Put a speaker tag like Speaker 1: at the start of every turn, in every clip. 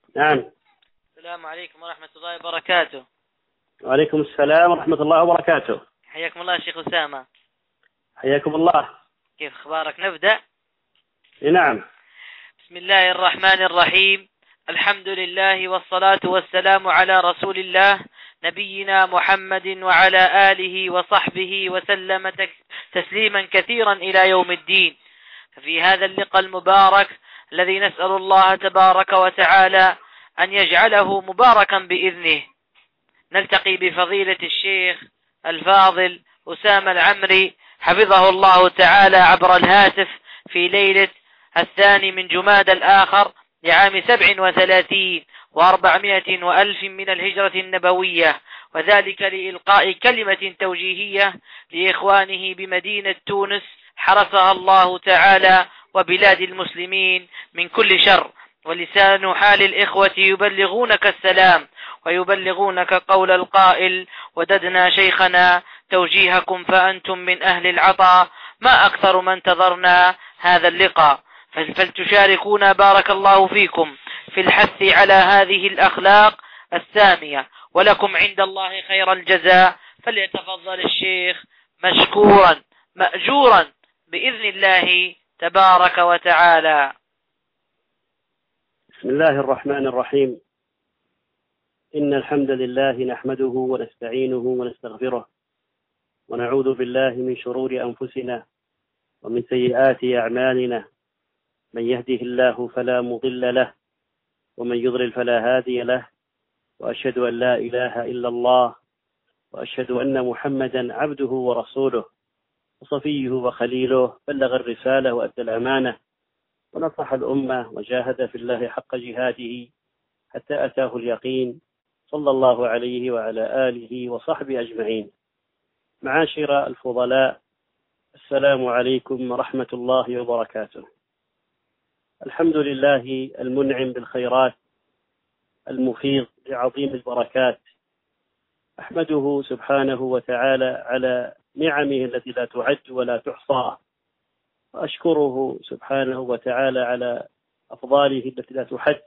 Speaker 1: نعم.
Speaker 2: السلام عليكم ورحمة الله وبركاته.
Speaker 1: وعليكم السلام ورحمة الله وبركاته.
Speaker 2: حياكم الله شيخ أسامة.
Speaker 1: حياكم الله.
Speaker 2: كيف أخبارك؟ نبدأ.
Speaker 1: نعم.
Speaker 2: بسم الله الرحمن الرحيم. الحمد لله والصلاة والسلام على رسول الله نبينا محمد وعلى آله وصحبه وسلم تسليما كثيرا إلى يوم الدين. ففي هذا اللقاء المبارك الذي نسأل الله تبارك وتعالى أن يجعله مباركا بإذنه، نلتقي بفضيلة الشيخ الفاضل أسامة العمري حفظه الله تعالى عبر الهاتف في ليلة 2 من جماد الآخر لعام 37 و400 وألف من الهجرة النبوية، وذلك لإلقاء كلمة توجيهية لإخوانه بمدينة تونس حرسها الله تعالى وبلاد المسلمين من كل شر. ولسان حال الإخوة يبلغونك السلام ويبلغونك قول القائل: وددنا شيخنا توجيهكم فأنتم من أهل العطاء، ما أكثر ما انتظرنا هذا اللقاء، فلتشاركونا بارك الله فيكم في الحث على هذه الأخلاق السامية، ولكم عند الله خير الجزاء. فليتفضل الشيخ مشكورا مأجورا بإذن الله تبارك وتعالى.
Speaker 1: بسم الله الرحمن الرحيم. إن الحمد لله نحمده ونستعينه ونستغفره، ونعوذ بالله من شرور أنفسنا ومن سيئات أعمالنا. من يهده الله فلا مضل له، ومن يضلل فلا هادي له، وأشهد أن لا إله إلا الله، وأشهد أن محمدا عبده ورسوله وصفيه وخليله، بلغ الرسالة وأدى الأمانة ونصح الأمة وجاهد في الله حق جهاده حتى أتاه اليقين، صلى الله عليه وعلى آله وصحبه أجمعين. معاشر الفضلاء، السلام عليكم ورحمة الله وبركاته. الحمد لله المنعم بالخيرات المفيض بعظيم البركات، أحمده سبحانه وتعالى على نعمه التي لا تعد ولا تحصى، وأشكره سبحانه وتعالى على أفضاله التي لا تحد،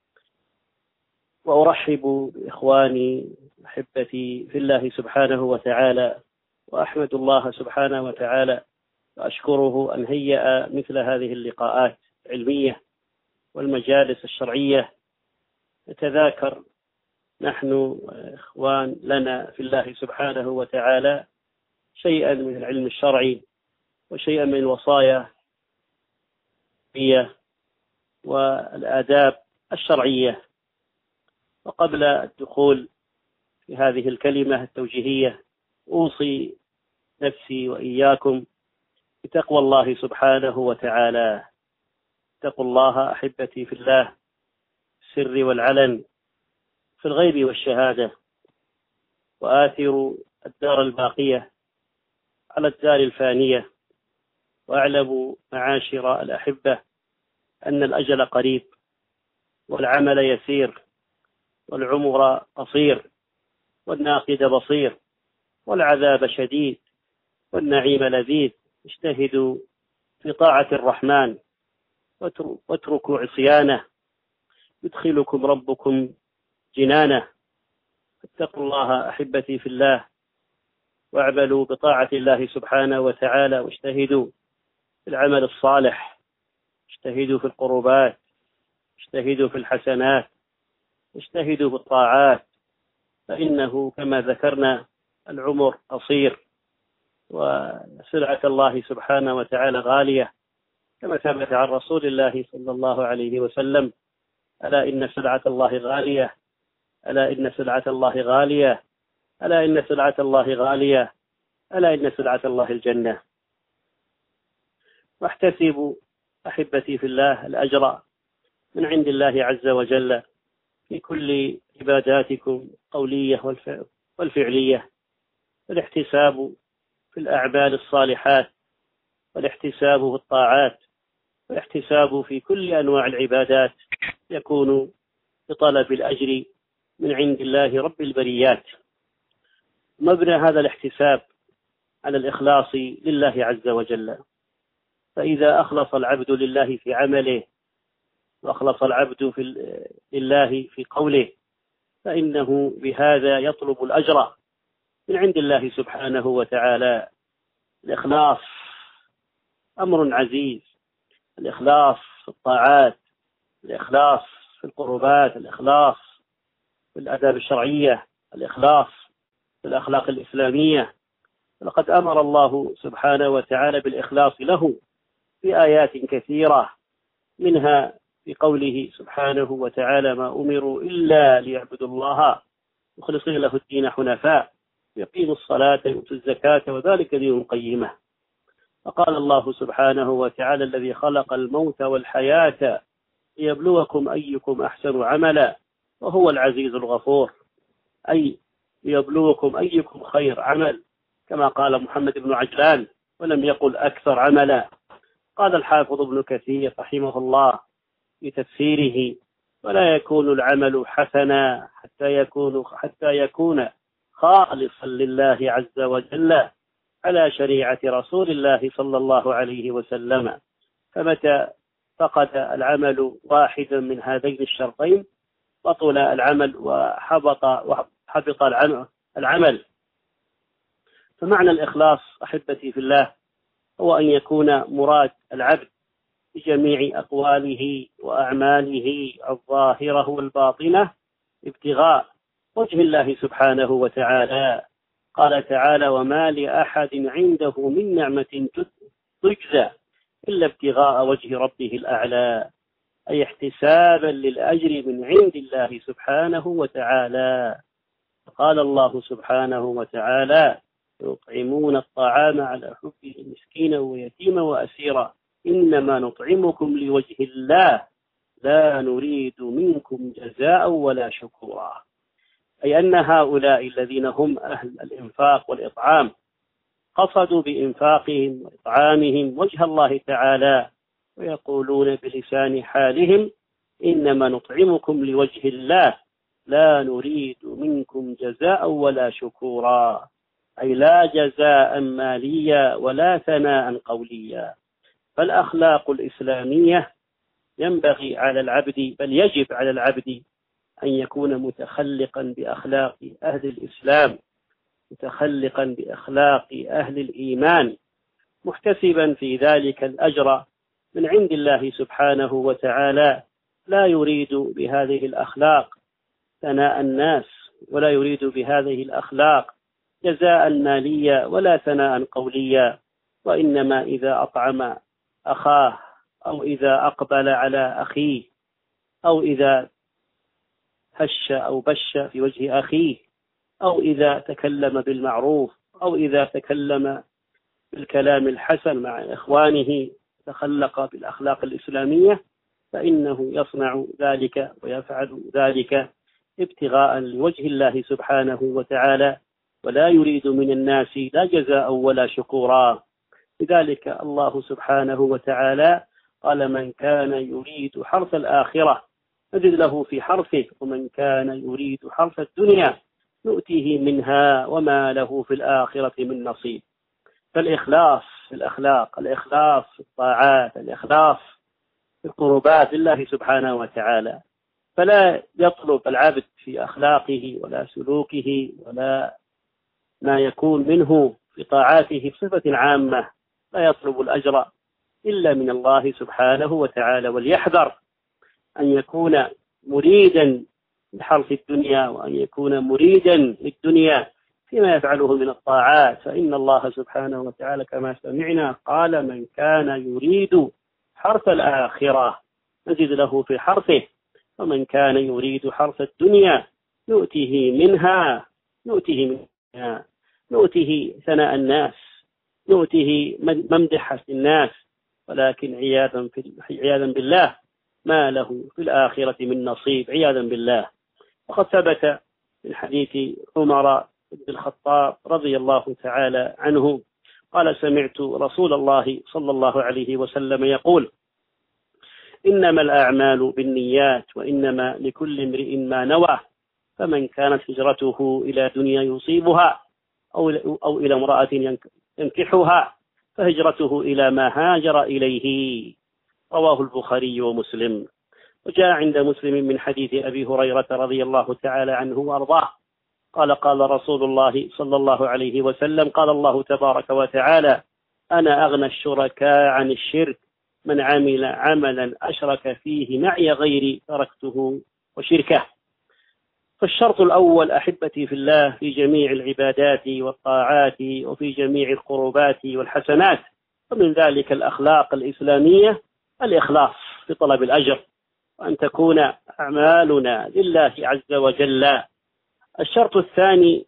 Speaker 1: وأرحب بإخواني أحبتي في الله سبحانه وتعالى، وأحمد الله سبحانه وتعالى وأشكره أن هيأ مثل هذه اللقاءات العلمية والمجالس الشرعية، نتذاكر نحن إخوان لنا في الله سبحانه وتعالى شيئا من العلم الشرعي وشيئا من الوصايا والآداب الشرعية. وقبل الدخول في هذه الكلمة التوجيهية، أوصي نفسي وإياكم بتقوى الله سبحانه وتعالى. اتقوا الله أحبتي في الله، في السر والعلن، في الغيب والشهادة، وآثروا الدار الباقية على الدار الفانية. واعلموا معاشر الأحبة أن الأجل قريب، والعمل يسير، والعمر قصير، والناقد بصير، والعذاب شديد، والنعيم لذيذ. اجتهدوا في طاعة الرحمن واتركوا عصيانه، يدخلكم ربكم جنانه. اتقوا الله أحبتي في الله، واعملوا بطاعة الله سبحانه وتعالى، واجتهدوا في العمل الصالح، اجتهدوا في القربات، اجتهدوا في الحسنات، اجتهدوا في الطاعات، فإنه كما ذكرنا العمر قصير، وسلعة الله سبحانه وتعالى غالية، كما ثبت عن رسول الله صلى الله عليه وسلم: ألا إن سلعة الله غالية، ألا إن سلعة الله غالية، ألا إن سلعة الله غالية، ألا إن سلعة الله الجنة. واحتسبوا أحبتي في الله الأجر من عند الله عز وجل في كل عباداتكم القولية والفعلية، والاحتساب في الأعمال الصالحات، والاحتساب في الطاعات، والاحتساب في كل أنواع العبادات يكون بطلب الأجر من عند الله رب البريات. مبنى هذا الاحتساب على الإخلاص لله عز وجل، فإذا أخلص العبد لله في عمله وأخلص العبد لله في قوله، فإنه بهذا يطلب الأجر من عند الله سبحانه وتعالى. الإخلاص أمر عزيز، الإخلاص في الطاعات، الإخلاص في القربات، الإخلاص في الآداب الشرعية، الإخلاص في الأخلاق الإسلامية. لقد أمر الله سبحانه وتعالى بالإخلاص له في آيات كثيرة، منها في قوله سبحانه وتعالى: ما أمروا إلا ليعبدوا الله مخلصين له الدين حنفاء يقيموا الصلاة ويؤتوا الزكاة وذلك دين القيمة. فقال الله سبحانه وتعالى: الذي خلق الموت والحياة ليبلوكم أيكم أحسن عملا وهو العزيز الغفور، أي ليبلوكم أيكم خير عمل، كما قال محمد بن عجلان ولم يقل أكثر عملا. قال الحافظ ابن كثير رحمه الله في تفسيره: ولا يكون العمل حسنا حتى يكون خالصا لله عز وجل على شريعة رسول الله صلى الله عليه وسلم. فمتى فقد العمل واحدا من هذين الشرطين بطل العمل وحبط العمل. فمعنى الإخلاص أحبتي في الله هو أن يكون مراد العبد بجميع أقواله وأعماله الظاهرة والباطنة ابتغاء وجه الله سبحانه وتعالى. قال تعالى: وما لأحد عنده من نعمة تجزى إلا ابتغاء وجه ربه الأعلى، أي احتسابا للأجر من عند الله سبحانه وتعالى. قال الله سبحانه وتعالى: يطعمون الطعام على حبه مسكينا ويتيما وأسيرا إنما نطعمكم لوجه الله لا نريد منكم جزاء ولا شكورا. أي أن هؤلاء الذين هم أهل الإنفاق والإطعام قصدوا بإنفاقهم وإطعامهم وجه الله تعالى، ويقولون بلسان حالهم: إنما نطعمكم لوجه الله لا نريد منكم جزاء ولا شكورا، أي لا جزاء ماليا ولا ثناء قوليا. فالأخلاق الإسلامية ينبغي على العبد، بل يجب على العبد أن يكون متخلقا بأخلاق أهل الإسلام، متخلقا بأخلاق أهل الإيمان، محتسبا في ذلك الأجر من عند الله سبحانه وتعالى، لا يريد بهذه الأخلاق ثناء الناس، ولا يريد بهذه الأخلاق جزاء ماليا ولا ثناء قوليا، وإنما إذا أطعم أخاه أو إذا أقبل على أخيه أو إذا هش أو بش في وجه أخيه أو إذا تكلم بالمعروف أو إذا تكلم بالكلام الحسن مع إخوانه تخلق بالأخلاق الإسلامية، فإنه يصنع ذلك ويفعل ذلك ابتغاء لوجه الله سبحانه وتعالى، ولا يريد من الناس لا جزاء ولا شكورا. لذلك الله سبحانه وتعالى قال: من كان يريد حرث الآخرة نزد له في حرثه ومن كان يريد حرث الدنيا نؤتيه منها وما له في الآخرة من نصيب. فالإخلاص في الأخلاق، الإخلاص في الطاعات، الإخلاص في القربات لله سبحانه وتعالى. فلا يطلب العبد في أخلاقه ولا سلوكه ولا ما يكون منه في طاعاته بصفة عامة، لا يطلب الأجر إلا من الله سبحانه وتعالى. وليحذر أن يكون مريدا لحرث الدنيا وأن يكون مريدا للدنيا فيما يفعله من الطاعات، فإن الله سبحانه وتعالى كما سمعنا قال: من كان يريد حرث الآخرة نزد له في حرثه ومن كان يريد حرث الدنيا نؤتيه منها نؤتيه ثناء الناس، نؤتيه ممدحة الناس، ولكن عياذا بالله ما له في الآخرة من نصيب، عياذا بالله. وقد ثبت من حديث عمر بن الخطاب رضي الله تعالى عنه قال: سمعت رسول الله صلى الله عليه وسلم يقول: إنما الأعمال بالنيات وإنما لكل امرئ ما نوى، فمن كانت هجرته إلى دنيا يصيبها أو إلى امرأة ينكحها فهجرته إلى ما هاجر إليه. رواه البخاري ومسلم. وجاء عند مسلم من حديث أبي هريرة رضي الله تعالى عنه وأرضاه قال قال رسول الله صلى الله عليه وسلم قال الله تبارك وتعالى أنا أغنى الشركاء عن الشرك من عمل عملا أشرك فيه معي غيري تركته وشركه. فالشرط الأول أحبتي في الله في جميع العبادات والطاعات وفي جميع القربات والحسنات ومن ذلك الأخلاق الإسلامية الإخلاص في طلب الأجر وأن تكون أعمالنا لله عز وجل. الشرط الثاني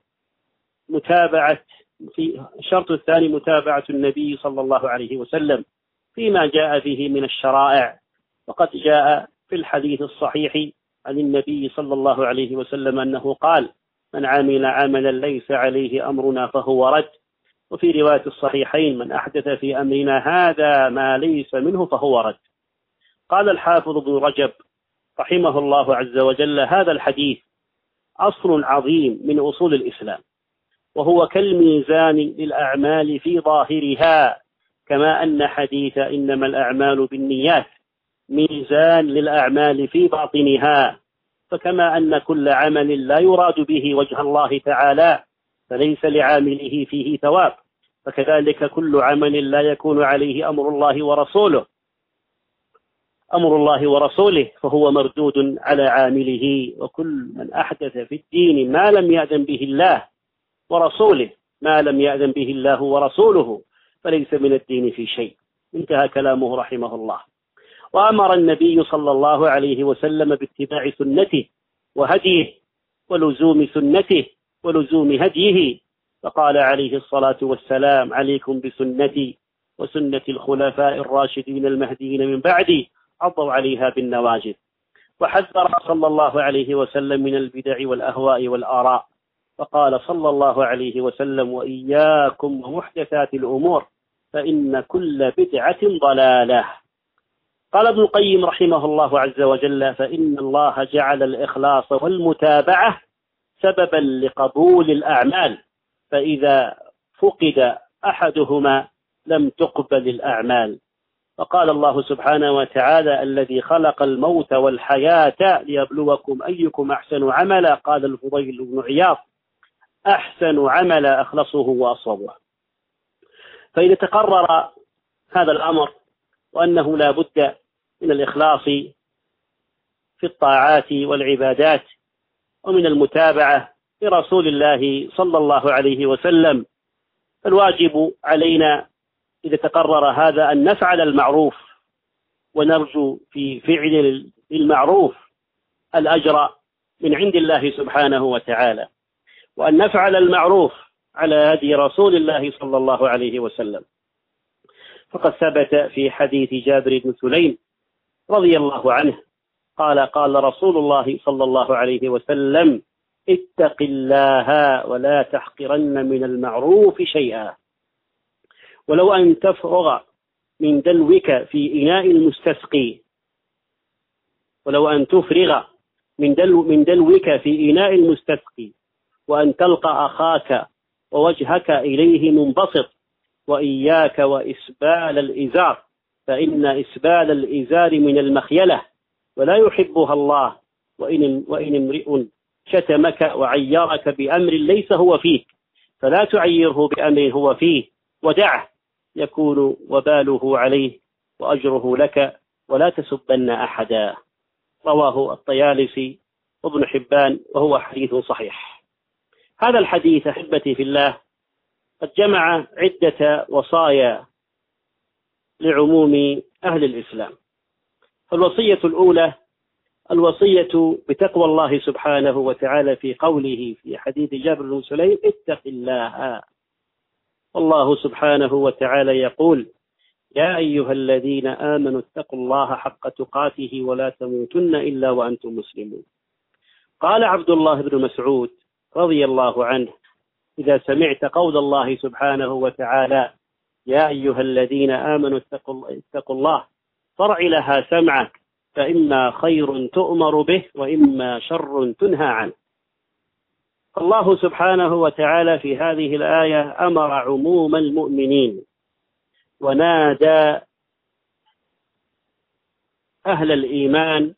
Speaker 1: متابعة النبي صلى الله عليه وسلم فيما جاء به من الشرائع، وقد جاء في الحديث الصحيح عن النبي صلى الله عليه وسلم أنه قال من عمل عملا ليس عليه أمرنا فهو رد، وفي رواية الصحيحين من أحدث في أمرنا هذا ما ليس منه فهو رد. قال الحافظ ابن رجب رحمه الله عز وجل هذا الحديث أصل عظيم من أصول الإسلام، وهو كالميزان للأعمال في ظاهرها، كما أن حديث إنما الأعمال بالنيات ميزان للأعمال في باطنها، فكما أن كل عمل لا يراد به وجه الله تعالى فليس لعامله فيه ثواب، فكذلك كل عمل لا يكون عليه أمر الله ورسوله فهو مردود على عامله. وكل من أحدث في الدين ما لم يأذن به الله ورسوله فليس من الدين في شيء. انتهى كلامه رحمه الله. وأمر النبي صلى الله عليه وسلم باتباع سنته وهديه ولزوم سنته ولزوم هديه، فقال عليه الصلاة والسلام عليكم بسنتي وسنة الخلفاء الراشدين المهديين من بعدي عضوا عليها بالنواجذ. وحذر صلى الله عليه وسلم من البدع والأهواء والآراء، فقال صلى الله عليه وسلم وإياكم ومحدثات الأمور فإن كل بدعة ضلالة. قال ابن القيم رحمه الله عز وجل فإن الله جعل الإخلاص والمتابعة سببا لقبول الأعمال، فإذا فقد أحدهما لم تقبل الأعمال. فقال الله سبحانه وتعالى الذي خلق الموت والحياة ليبلوكم أيكم أحسن عملا، قال الفضيل بن عياض أحسن عملا أخلصه وأصوبه. فإذا تقرر هذا الأمر وأنه لا بد من الإخلاص في الطاعات والعبادات ومن المتابعة لرسول الله صلى الله عليه وسلم، فالواجب علينا إذا تقرر هذا أن نفعل المعروف ونرجو في فعل المعروف الأجر من عند الله سبحانه وتعالى، وأن نفعل المعروف على هدي رسول الله صلى الله عليه وسلم. فقد ثبت في حديث جابر بن سليم رضي الله عنه قال قال رسول الله صلى الله عليه وسلم اتق الله ولا تحقرن من المعروف شيئا، ولو أن تفرغ من دلوك في إناء المستسقي من دلوك في إناء المستسقي وأن تلقى أخاك ووجهك إليه منبسط، وإياك وإسبال الإزار فإن إسبال الإزار من المخيلة ولا يحبها الله، وإن امرئ شتمك وعيرك بأمر ليس هو فيك فلا تعيره بأمر هو فيه ودعه يكون وباله عليه وأجره لك ولا تسبن أحدا. رواه الطيالسي وابن حبان وهو حديث صحيح. هذا الحديث أحبتي في الله قد جمع عدة وصايا لعموم أهل الإسلام. فالوصية الأولى الوصية بتقوى الله سبحانه وتعالى في قوله في حديث جابر بن سليم اتق الله. والله سبحانه وتعالى يقول يا أيها الذين آمنوا اتقوا الله حق تقاته ولا تموتن إلا وأنتم مسلمون. قال عبد الله بن مسعود رضي الله عنه إذا سمعت قول الله سبحانه وتعالى يا أيها الذين آمنوا اتقوا الله فرع لها سمعك فإما خير تؤمر به وإما شر تنهى عنه. الله سبحانه وتعالى في هذه الآية أمر عموم المؤمنين ونادى أهل الإيمان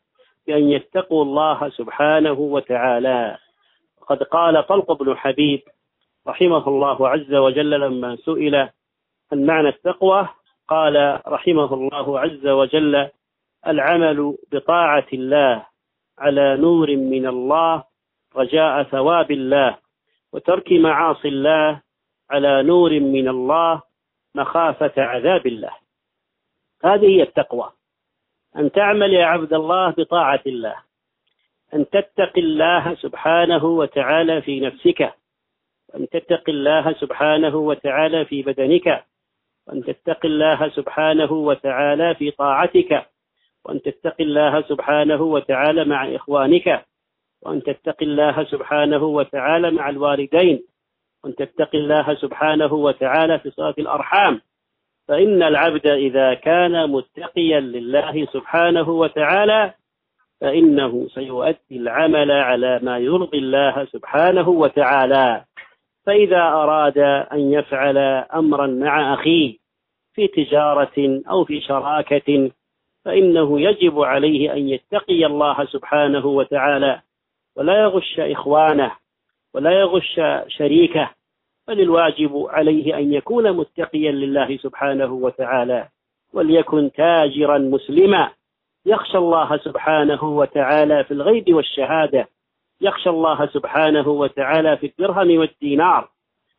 Speaker 1: بأن يتقوا الله سبحانه وتعالى. قد قال طلق بن حبيب رحمه الله عز وجل لما سئل عن معنى التقوى، قال رحمه الله عز وجل: العمل بطاعة الله على نور من الله رجاء ثواب الله، وترك معاصي الله على نور من الله مخافة عذاب الله. هذه هي التقوى، أن تعمل يا عبد الله بطاعة الله، أن تتقي الله سبحانه وتعالى في نفسك، وأن تتقي الله سبحانه وتعالى في بدنك، وأن تتقي الله سبحانه وتعالى في طاعتك، وأن تتقي الله سبحانه وتعالى مع إخوانك، وأن تتقي الله سبحانه وتعالى مع الوالدين، وأن تتقي الله سبحانه وتعالى في صلة الأرحام. فإن العبد إذا كان متقيا لله سبحانه وتعالى فإنه سيؤدي العمل على ما يرضي الله سبحانه وتعالى. فإذا أراد أن يفعل أمرا مع أخيه في تجارة أو في شراكة فإنه يجب عليه أن يتقي الله سبحانه وتعالى، ولا يغش إخوانه ولا يغش شريكه، بل الواجب عليه أن يكون متقيا لله سبحانه وتعالى، وليكن تاجرا مسلما يخشى الله سبحانه وتعالى في الغيب والشهادة، يخشى الله سبحانه وتعالى في الدرهم والدينار،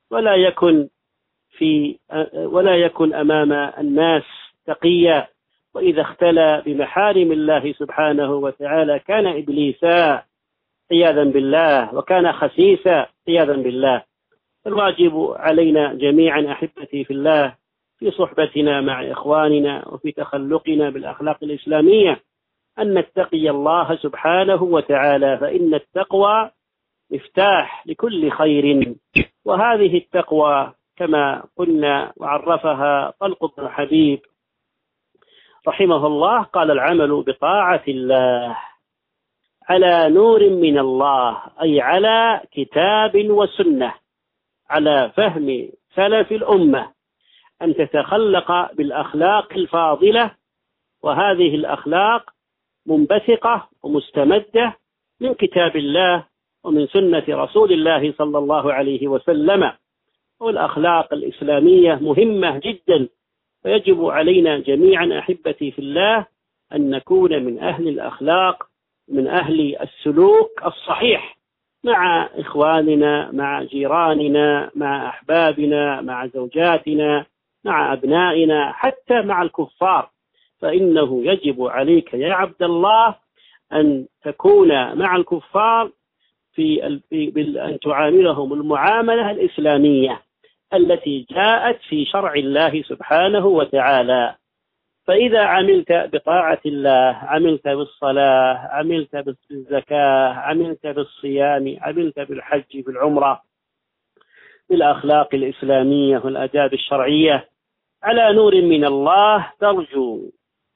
Speaker 1: ولا يكن أمام الناس تقيا، وإذا اختلى بمحارم الله سبحانه وتعالى كان إبليسا عياذا بالله، وكان خسيسا عياذا بالله. الواجب علينا جميعا أحبتي في الله في صحبتنا مع إخواننا وفي تخلقنا بالأخلاق الإسلامية أن نتقي الله سبحانه وتعالى، فإن التقوى مفتاح لكل خير. وهذه التقوى كما قلنا وعرفها طلق بن حبيب رحمه الله، قال: العمل بطاعة الله على نور من الله، أي على كتاب وسنة، على فهم سلف الأمة، أن تتخلق بالأخلاق الفاضلة، وهذه الأخلاق منبثقة ومستمدة من كتاب الله ومن سنة رسول الله صلى الله عليه وسلم. والأخلاق الإسلامية مهمة جدا، ويجب علينا جميعا أحبتي في الله أن نكون من أهل الأخلاق، من أهل السلوك الصحيح مع إخواننا، مع جيراننا، مع أحبابنا، مع زوجاتنا، مع أبنائنا، حتى مع الكفار. فإنه يجب عليك يا عبد الله أن تكون مع الكفار أن تعاملهم المعاملة الإسلامية التي جاءت في شرع الله سبحانه وتعالى. فإذا عملت بطاعة الله، عملت بالصلاة، عملت بالزكاة، عملت بالصيام، عملت بالحج، بالعمرة، بالأخلاق الإسلامية والآداب الشرعية على نور من الله، ترجو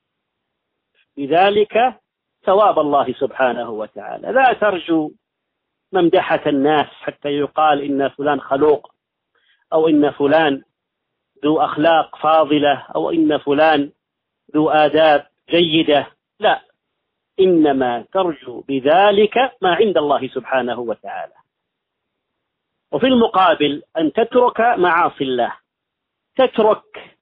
Speaker 1: بذلك ثواب الله سبحانه وتعالى. لا ترجو ممدحة الناس حتى يقال إن فلان خلوق، أو إن فلان ذو أخلاق فاضلة، أو إن فلان ذو آداب جيدة. لا، إنما ترجو بذلك ما عند الله سبحانه وتعالى. وفي المقابل أن تترك معاصي الله، تترك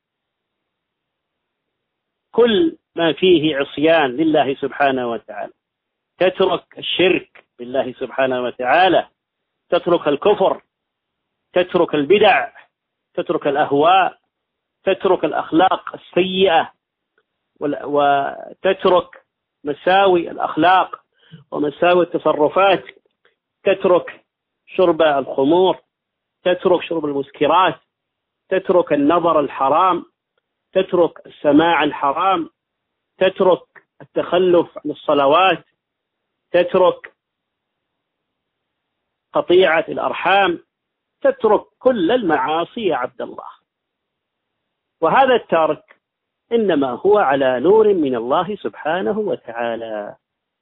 Speaker 1: كل ما فيه عصيان لله سبحانه وتعالى، تترك الشرك بالله سبحانه وتعالى، تترك الكفر، تترك البدع، تترك الأهواء، تترك الأخلاق السيئة، وتترك مساوي الأخلاق ومساوي التصرفات، تترك شرب الخمور، تترك شرب المسكرات، تترك النظر الحرام، تترك السماع الحرام، تترك التخلف عن الصلوات، تترك قطيعة الأرحام، تترك كل المعاصي يا عبد الله. وهذا الترك إنما هو على نور من الله سبحانه وتعالى،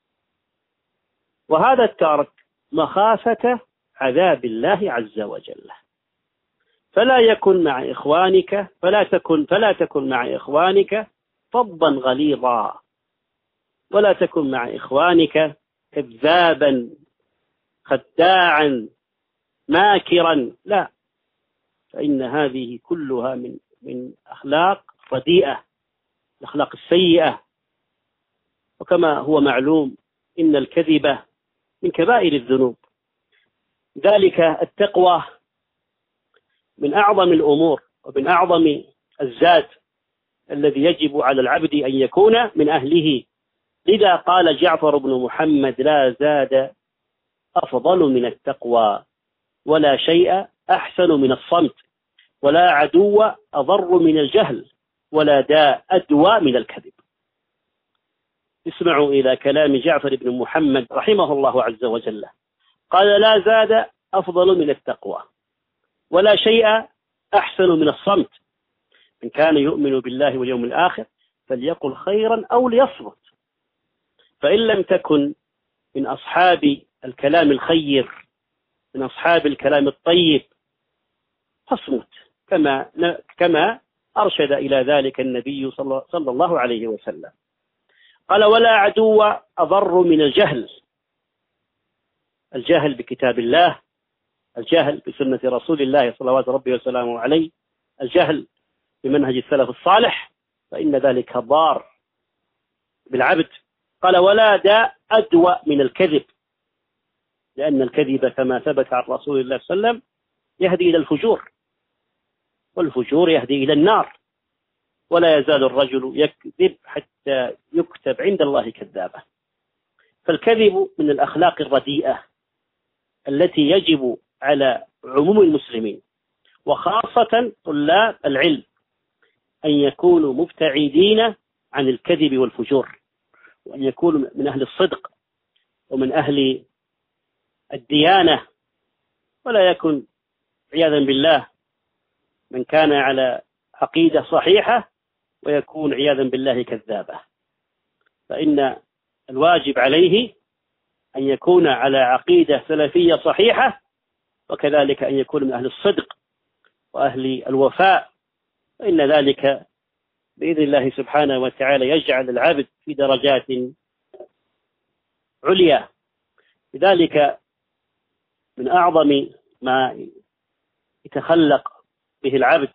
Speaker 1: وهذا الترك مخافة عذاب الله عز وجل. فلا يكن مع إخوانك فلا تكن مع إخوانك فظا غليظا، ولا تكن مع إخوانك كذابا خداعا ماكرا، لا، فإن هذه كلها من أخلاق رديئة، الأخلاق السيئة. وكما هو معلوم إن الكذب من كبائر الذنوب، ذلك التقوى من أعظم الأمور ومن أعظم الزاد الذي يجب على العبد أن يكون من أهله. لذا قال جعفر بن محمد: لا زاد أفضل من التقوى، ولا شيء أحسن من الصمت، ولا عدو أضر من الجهل، ولا داء أدوى من الكذب. اسمعوا إلى كلام جعفر بن محمد رحمه الله عز وجل، قال: لا زاد أفضل من التقوى، ولا شيء أحسن من الصمت، من كان يؤمن بالله واليوم الآخر فليقل خيرا أو ليصمت، فإن لم تكن من أصحاب الكلام الخير، من أصحاب الكلام الطيب، فاصمت، كما أرشد إلى ذلك النبي صلى الله عليه وسلم. قال: ولا عدو أضر من الجهل، الجهل بكتاب الله، الجهل بسنة رسول الله صلوات ربي وسلامه عليه، الجهل بمنهج السلف الصالح، فإن ذلك ضار بالعبد. قال: ولا داء أدوى من الكذب، لأن الكذب كما ثبت عن رسول الله صلى الله عليه وسلم يهدي إلى الفجور، والفجور يهدي إلى النار، ولا يزال الرجل يكذب حتى يكتب عند الله كذابا. فالكذب من الأخلاق الرديئة التي يجب على عموم المسلمين وخاصة طلاب العلم أن يكونوا مبتعدين عن الكذب والفجور، وأن يكونوا من أهل الصدق ومن أهل الديانة، ولا يكن عياذا بالله من كان على عقيدة صحيحة ويكون عياذا بالله كذابا. فإن الواجب عليه أن يكون على عقيدة سلفية صحيحة، وكذلك أن يكون من أهل الصدق وأهل الوفاء، فإن ذلك بإذن الله سبحانه وتعالى يجعل العبد في درجات عليا. لذلك من أعظم ما يتخلق به العبد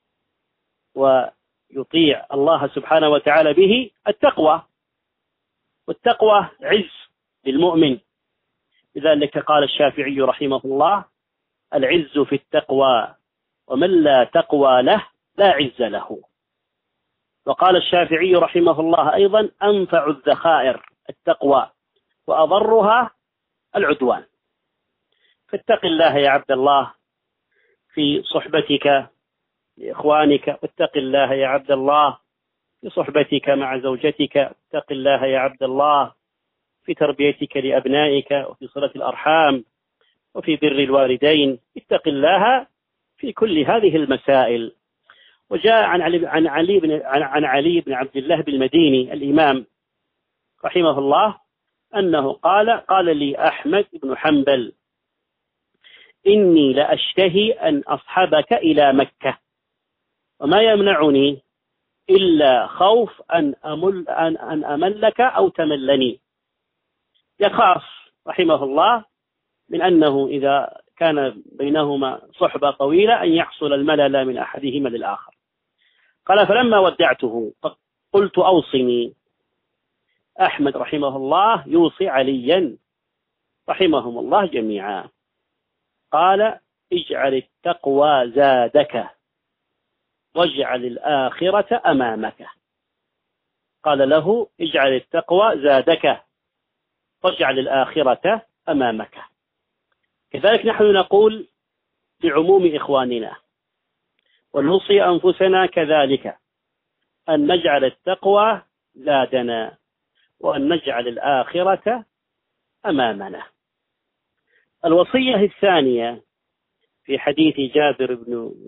Speaker 1: ويطيع الله سبحانه وتعالى به التقوى، والتقوى عز للمؤمن. لذلك قال الشافعي رحمه الله: العز في التقوى، ومن لا تقوى له لا عز له. وقال الشافعي رحمه الله أيضا: أنفع الذخائر التقوى، وأضرها العدوان. فاتق الله يا عبد الله في صحبتك لإخوانك، واتق الله يا عبد الله في صحبتك مع زوجتك، اتق الله يا عبد الله في تربيتك لأبنائك، وفي صلة الأرحام، وفي بر الوالدين. اتق الله في كل هذه المسائل. وجاء عن علي بن عبد الله بالمديني الإمام رحمه الله أنه قال لي أحمد بن حنبل: إني لأشتهي أن أصحبك إلى مكة، وما يمنعني إلا خوف أن أملك أو تملني. يخاف رحمه الله من أنه إذا كان بينهما صحبة طويلة أن يحصل الملل من أحدهما للآخر. قال: فلما ودعته قلت: أوصني. أحمد رحمه الله يوصي عليا رحمهم الله جميعا. قال: اجعل التقوى زادك، واجعل الآخرة أمامك. قال له: اجعل التقوى زادك، واجعل الآخرة أمامك. كذلك نحن نقول لعموم إخواننا ونوصي أنفسنا كذلك أن نجعل التقوى زادنا، وأن نجعل الآخرة أمامنا. الوصية الثانية في حديث جابر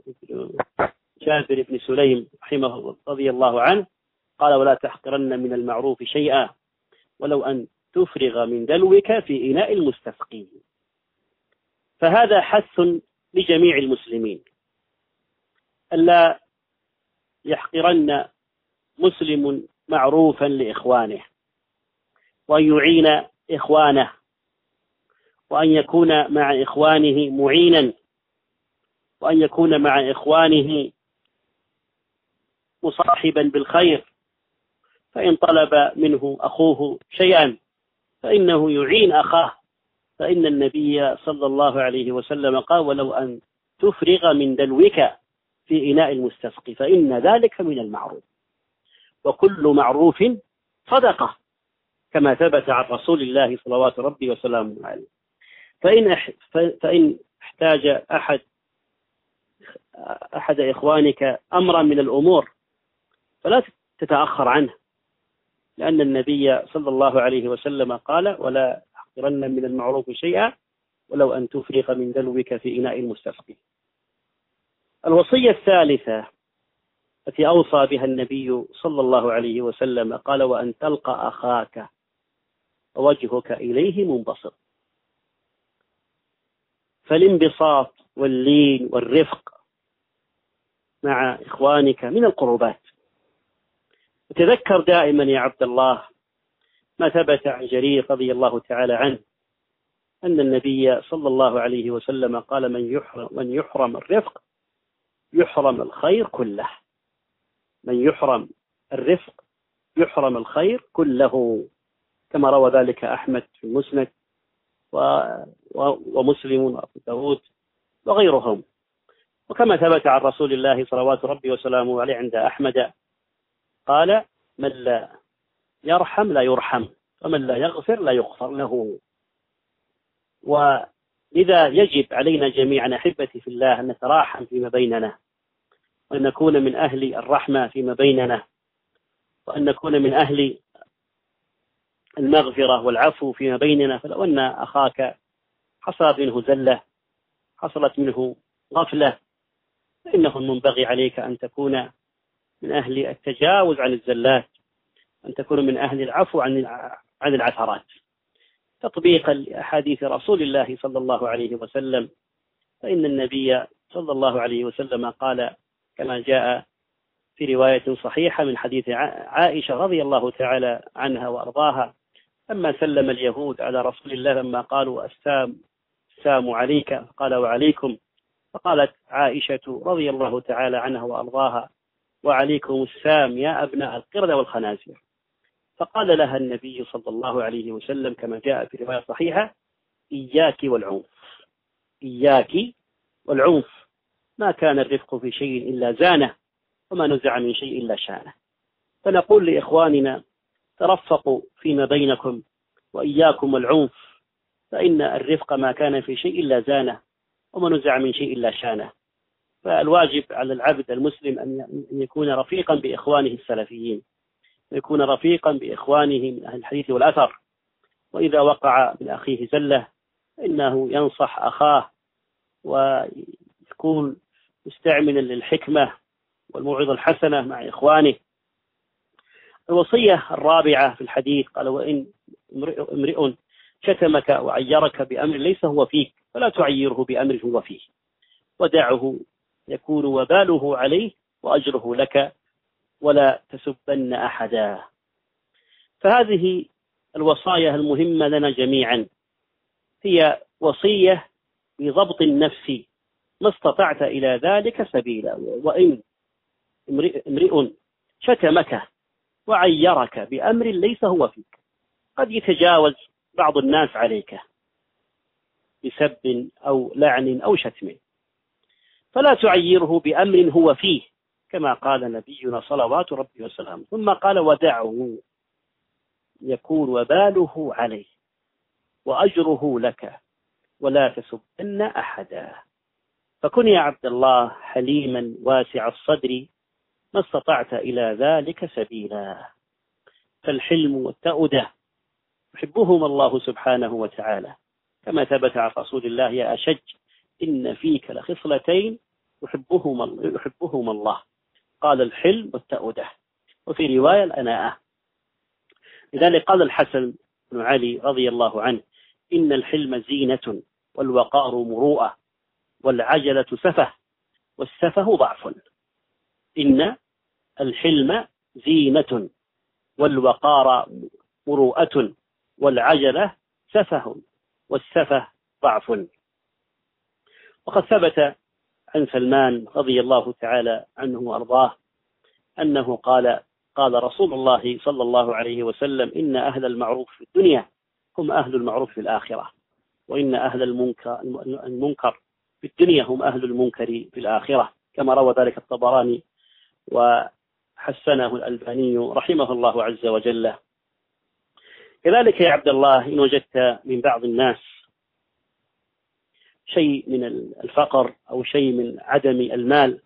Speaker 1: بن سليم رحمه رضي الله عنه قال: ولا تحقرن من المعروف شيئا ولو أن تفرغ من دلوك في إناء المستسقين. فهذا حث لجميع المسلمين ألا يحقرن مسلم معروفا لإخوانه، وأن يعين إخوانه، وأن يكون مع إخوانه معينا، وأن يكون مع إخوانه مصاحبا بالخير. فإن طلب منه أخوه شيئا فإنه يعين أخاه، فإن النبي صلى الله عليه وسلم قال: ولو أن تفرغ من دلوك في إناء المستسقي فإن ذلك من المعروف، وكل معروف صدقة، كما ثبت عن رسول الله صلوات ربي وسلامه عليه. فإن احتاج أحد إخوانك أمرا من الأمور فلا تتأخر عنه، لأن النبي صلى الله عليه وسلم قال: ولا تحقرن من المعروف شيئا ولو أن تفرغ من دلوك في إناء المستسقي. الوصية الثالثة التي أوصى بها النبي صلى الله عليه وسلم قال: وأن تلقى أخاك ووجهك إليه منبسط. فالانبساط واللين والرفق مع إخوانك من القربات. وتذكر دائما يا عبد الله ما ثبت عن جرير رضي الله تعالى عنه أن النبي صلى الله عليه وسلم قال: من يحرم الرفق يحرم الخير كله. من يحرم الرفق يحرم الخير كله، كما روى ذلك أحمد في المسند ومسلم وأبو داود وغيرهم. وكما ثبت عن رسول الله صلوات ربي وسلامه عليه عند أحمد قال: من لا يرحم لا يرحم، ومن لا يغفر لا يغفر له. ولذا يجب علينا جميعا أحبتي في الله أن نتراحم فيما بيننا، وأن نكون من أهل الرحمة فيما بيننا، وأن نكون من أهل المغفرة والعفو فيما بيننا. فلو أن أخاك حصلت منه زلة، حصلت منه غفلة، فإنه المنبغي عليك أن تكون من أهل التجاوز عن الزلات، أن تكون من أهل العفو عن العثرات، تطبيقا لأحاديث رسول الله صلى الله عليه وسلم. فإن النبي صلى الله عليه وسلم قال كما جاء في رواية صحيحة من حديث عائشة رضي الله تعالى عنها وأرضاها: لما سلم اليهود على رسول الله لما قالوا: السلام عليك، قال: وعليكم. فقالت عائشة رضي الله تعالى عنها وأرضاها: وعليكم السلام يا أبناء القردة والخنازير. فقال لها النبي صلى الله عليه وسلم كما جاء في رواية صحيحة: إياك والعنف، إياك والعنف، ما كان الرفق في شيء إلا زانه، وما نزع من شيء إلا شانه. فنقول لإخواننا: ترفقوا فيما بينكم، وإياكم والعنف، فإن الرفق ما كان في شيء إلا زانه، وما نزع من شيء إلا شانه. فالواجب على العبد المسلم أن يكون رفيقا بإخوانه السلفيين، يكون رفيقا بإخوانه من أهل الحديث والأثر. وإذا وقع من أخيه زلة إنه ينصح أخاه ويكون مستعملا للحكمة والموعظة الحسنة مع إخوانه. الوصية الرابعة في الحديث قال: وإن امرئ شتمك وعيرك بأمر ليس هو فيك فلا تعيره بأمر هو فيه، ودعه يكون وباله عليه وأجره لك، ولا تسبن أحدا. فهذه الوصايا المهمة لنا جميعا هي وصية بضبط النفس ما استطعت إلى ذلك سبيلا. وإن امرئ شتمك وعيرك بأمر ليس هو فيك، قد يتجاوز بعض الناس عليك بسب أو لعن أو شتم، فلا تعيره بأمر هو فيه، كما قال نبينا صلوات ربي وسلامه. ثم قال: ودعه يكون وباله عليه وأجره لك، ولا تسبن أحدا. فكن يا عبد الله حليما واسع الصدر ما استطعت إلى ذلك سبيلا. فالحلم والتأدة يحبهما الله سبحانه وتعالى، كما ثبت عن رسول الله: يا أشج إن فيك لخصلتين يحبهما الله، قال: الحلم والتأدة، وفي رواية الأناءة. لذلك قال الحسن بن علي رضي الله عنه: إن الحلم زينة، والوقار مروءة، والعجلة سفه، والسفه ضعف. إن الحلم زينة، والوقار مروءة، والعجلة سفه، والسفه ضعف. وقد ثبت عن سلمان رضي الله تعالى عنه وأرضاه أنه قال رسول الله صلى الله عليه وسلم: إن أهل المعروف في الدنيا هم أهل المعروف في الآخرة، وإن أهل المنكر في الدنيا هم أهل المنكر في الآخرة، كما روى ذلك الطبراني وحسنه الألباني رحمه الله عز وجل. كذلك يا عبد الله، إن وجدت من بعض الناس شيء من الفقر أو شيء من عدم المال،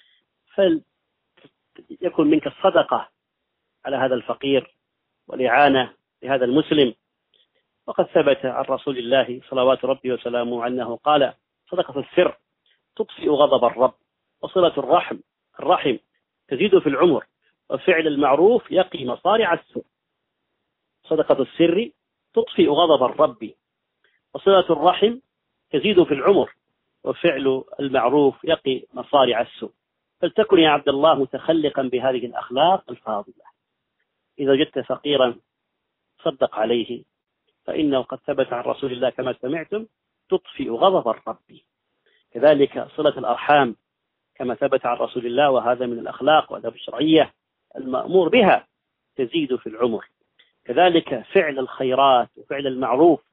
Speaker 1: فليكن منك الصدقة على هذا الفقير والإعانة لهذا المسلم. وقد ثبت عن رسول الله صلوات ربي وسلامه عنه قال: صدقة السر تطفئ غضب الرب، وصلة الرحم تزيد في العمر، وفعل المعروف يقي مصارع السوء. صدقة السر تطفئ غضب الرب، وصلة الرحم تزيد في العمر، وفعل المعروف يقي مصارع السوء. فلتكن يا عبد الله متخلقا بهذه الأخلاق الفاضلة. إذا وجدت فقيرا صدق عليه، فإنه قد ثبت عن رسول الله كما سمعتم تطفئ غضب الرب. كذلك صلة الأرحام كما ثبت عن رسول الله، وهذا من الأخلاق والآداب الشرعية المأمور بها، تزيد في العمر. كذلك فعل الخيرات وفعل المعروف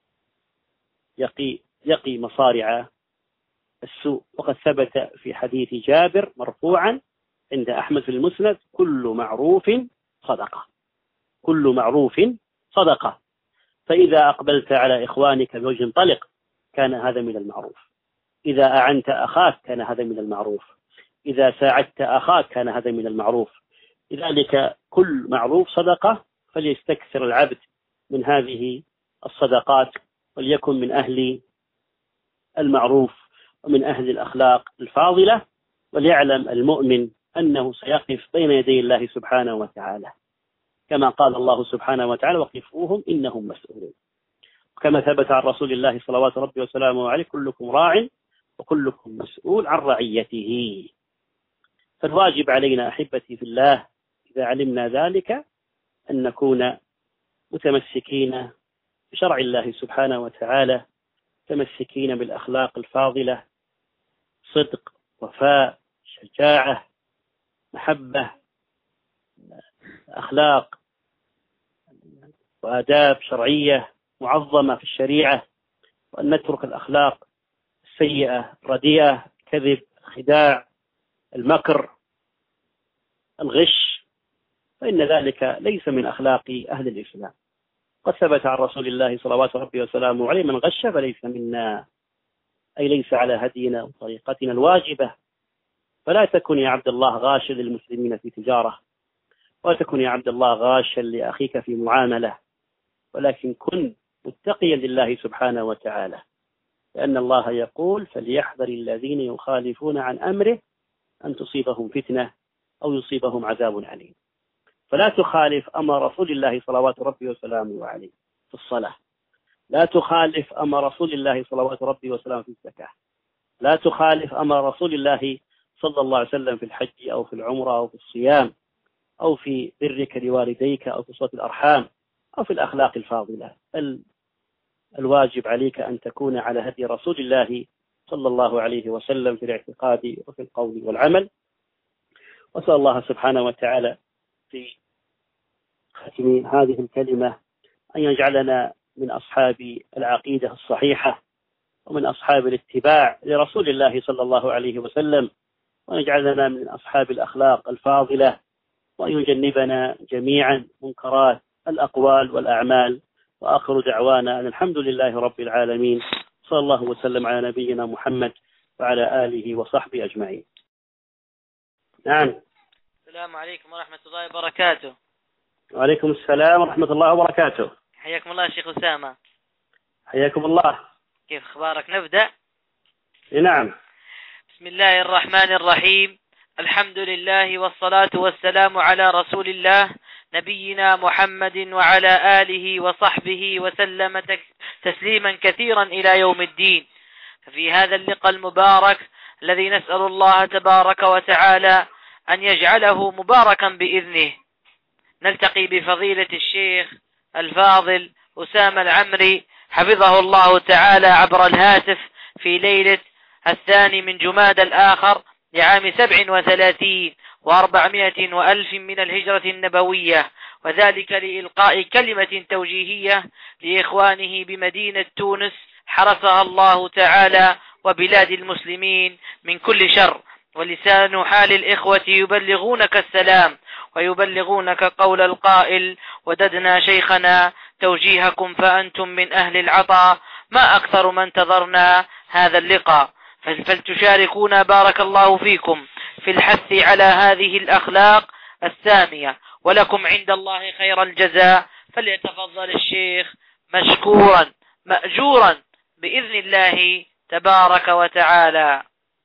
Speaker 1: يقي مصارع السوء. وقد ثبت في حديث جابر مرفوعا عند أحمد في المسند: كل معروف صدقة، كل معروف صدقة، فإذا أقبلت على إخوانك بوجه طلق كان هذا من المعروف، إذا أعنت أخاك كان هذا من المعروف، إذا ساعدت أخاك كان هذا من المعروف. لذلك كل معروف صدقة، فليستكثر العبد من هذه الصدقات، وليكن من أهل المعروف ومن أهل الأخلاق الفاضلة، وليعلم المؤمن أنه سيقف بين يدي الله سبحانه وتعالى، كما قال الله سبحانه وتعالى: وقفوهم إنهم مسؤولون. كما ثبت عن رسول الله صلوات ربي وسلامه عليه: كلكم راع وكلكم مسؤول عن رعيته. فالواجب علينا أحبتي في الله إذا علمنا ذلك أن نكون متمسكين بشرع الله سبحانه وتعالى، متمسكين بالأخلاق الفاضلة: صدق، وفاء، شجاعة، محبة، أخلاق وآداب شرعية معظمة في الشريعة، وأن نترك الأخلاق السيئة الرديئة: كذب، خداع، المكر، الغش، فإن ذلك ليس من أخلاق أهل الإسلام. قد ثبت عن رسول الله صلوات ربي وسلامه عليه: من غش فليس منا، أي ليس على هدينا وطريقتنا الواجبة. فلا تكن يا عبد الله غاشا للمسلمين في تجارة، ولا تكن يا عبد الله غاشا لأخيك في معاملة، ولكن كن متقيا لله سبحانه وتعالى، لأن الله يقول: فليحذر الذين يخالفون عن أمره أن تصيبهم فتنة أو يصيبهم عذاب عليم. فلا تخالف أمر رسول الله صلوات ربي وسلامه عليه في الصلاة، لا تخالف أمر رسول الله صلوات ربي وسلامه في الزكاة، لا تخالف أمر رسول الله صلى الله عليه وسلم في الحج أو في العمرة أو في الصيام أو في برك لوالديك أو في صلة الأرحام أو في الأخلاق الفاضلة. الواجب عليك أن تكون على هدي رسول الله صلى الله عليه وسلم في الاعتقاد وفي القول والعمل. وأسأل الله سبحانه وتعالى في ختم هذه الكلمة أن يجعلنا من أصحاب العقيدة الصحيحة، ومن أصحاب الاتباع لرسول الله صلى الله عليه وسلم، وأن يجعلنا من أصحاب الأخلاق الفاضلة، وأن يجنبنا جميعا منكرات الأقوال والأعمال. وآخر دعوانا أن الحمد لله رب العالمين، صلى الله وسلم على نبينا محمد وعلى آله وصحبه أجمعين. نعم.
Speaker 2: السلام عليكم ورحمة الله وبركاته.
Speaker 1: وعليكم السلام ورحمة الله وبركاته.
Speaker 2: حياكم الله شيخ أسامة.
Speaker 1: حياكم الله.
Speaker 2: كيف أخبارك؟ نبدأ.
Speaker 1: نعم.
Speaker 2: بسم الله الرحمن الرحيم. الحمد لله والصلاة والسلام على رسول الله نبينا محمد وعلى آله وصحبه وسلم تسليما كثيرا إلى يوم الدين. ففي هذا اللقاء المبارك الذي نسأل الله تبارك وتعالى أن يجعله مباركا بإذنه، نلتقي بفضيلة الشيخ الفاضل أسامة العمري حفظه الله تعالى عبر الهاتف في ليلة 2 من جمادى الآخر لعام 37 و400 وألف من الهجرة النبوية، وذلك لإلقاء كلمة توجيهية لإخوانه بمدينة تونس حرسها الله تعالى وبلاد المسلمين من كل شر. ولسان حال الإخوة يبلغونك السلام ويبلغونك قول القائل: وددنا شيخنا توجيهكم فأنتم من أهل العطاء، ما أكثر ما انتظرنا هذا اللقاء. فلتشاركونا بارك الله فيكم في الحث على هذه الأخلاق السامية، ولكم عند الله خير الجزاء. فليتفضل الشيخ مشكورا مأجورا بإذن الله تبارك وتعالى.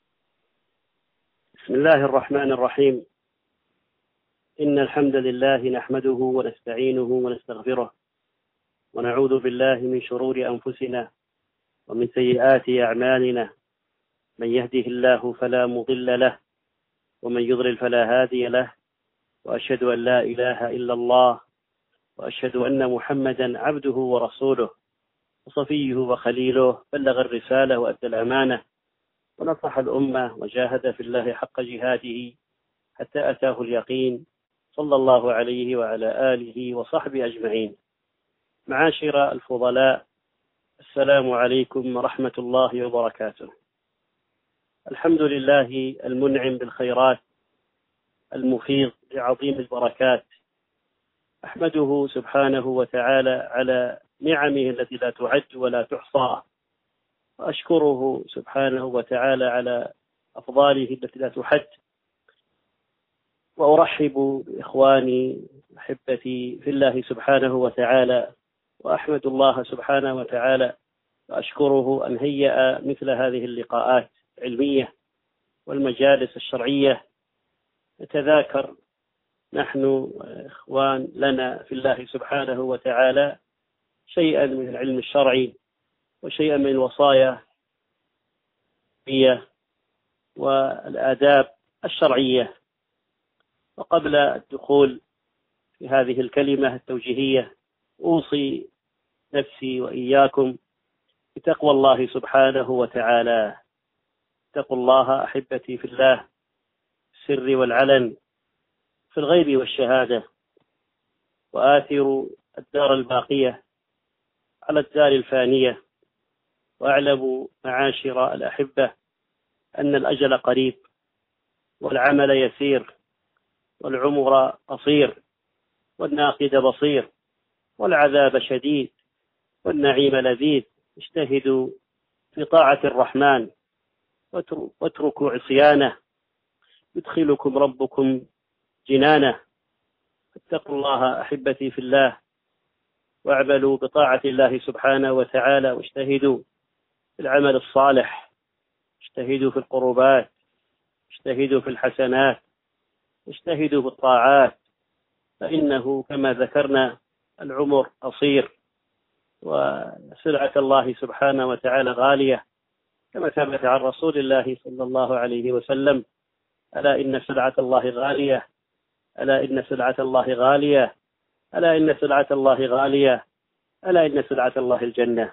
Speaker 1: بسم الله الرحمن الرحيم. إن الحمد لله نحمده ونستعينه ونستغفره، ونعوذ بالله من شرور أنفسنا ومن سيئات أعمالنا. من يهده الله فلا مضل له، ومن يضلل فلا هادي له، وأشهد أن لا إله إلا الله، وأشهد أن محمدا عبده ورسوله وصفيه وخليله، بلغ الرسالة وأدى الأمانة ونصح الأمة وجاهد في الله حق جهاده حتى أتاه اليقين، صلى الله عليه وعلى آله وصحبه أجمعين. معاشر الفضلاء، السلام عليكم ورحمة الله وبركاته. الحمد لله المنعم بالخيرات المفيض بعظيم البركات، أحمده سبحانه وتعالى على نعمه التي لا تعد ولا تحصى، وأشكره سبحانه وتعالى على أفضاله التي لا تحد، وأرحب بإخواني أحبتي في الله سبحانه وتعالى، وأحمد الله سبحانه وتعالى وأشكره أن هيأ مثل هذه اللقاءات العلمية والمجالس الشرعية نتذاكر نحن إخوان لنا في الله سبحانه وتعالى شيئا من العلم الشرعي وشيئا من الوصايا والآداب الشرعية. وقبل الدخول في هذه الكلمة التوجيهية أوصي نفسي وإياكم بتقوى الله سبحانه وتعالى. اتقوا الله أحبتي في الله، في السر والعلن، في الغيب والشهادة، وآثروا الدار الباقية على الدار الفانية. واعلموا معاشر الأحبة أن الأجل قريب، والعمل يسير، والعمر قصير، والناقد بصير، والعذاب شديد، والنعيم لذيذ. اجتهدوا في طاعة الرحمن واتركوا عصيانه، يدخلكم ربكم جنانه. اتقوا الله أحبتي في الله، واعملوا بطاعة الله سبحانه وتعالى، واجتهدوا في العمل الصالح، اجتهدوا في القربات، اجتهدوا في الحسنات، اجتهدوا في الطاعات، فإنه كما ذكرنا العمر قصير، وسلعة الله سبحانه وتعالى غالية، كما ثبت عن رسول الله صلى الله عليه وسلم: ألا إن سلعة الله غالية، ألا إن سلعة الله غالية، ألا إن سلعة الله غالية، ألا إن سلعة الله الجنة.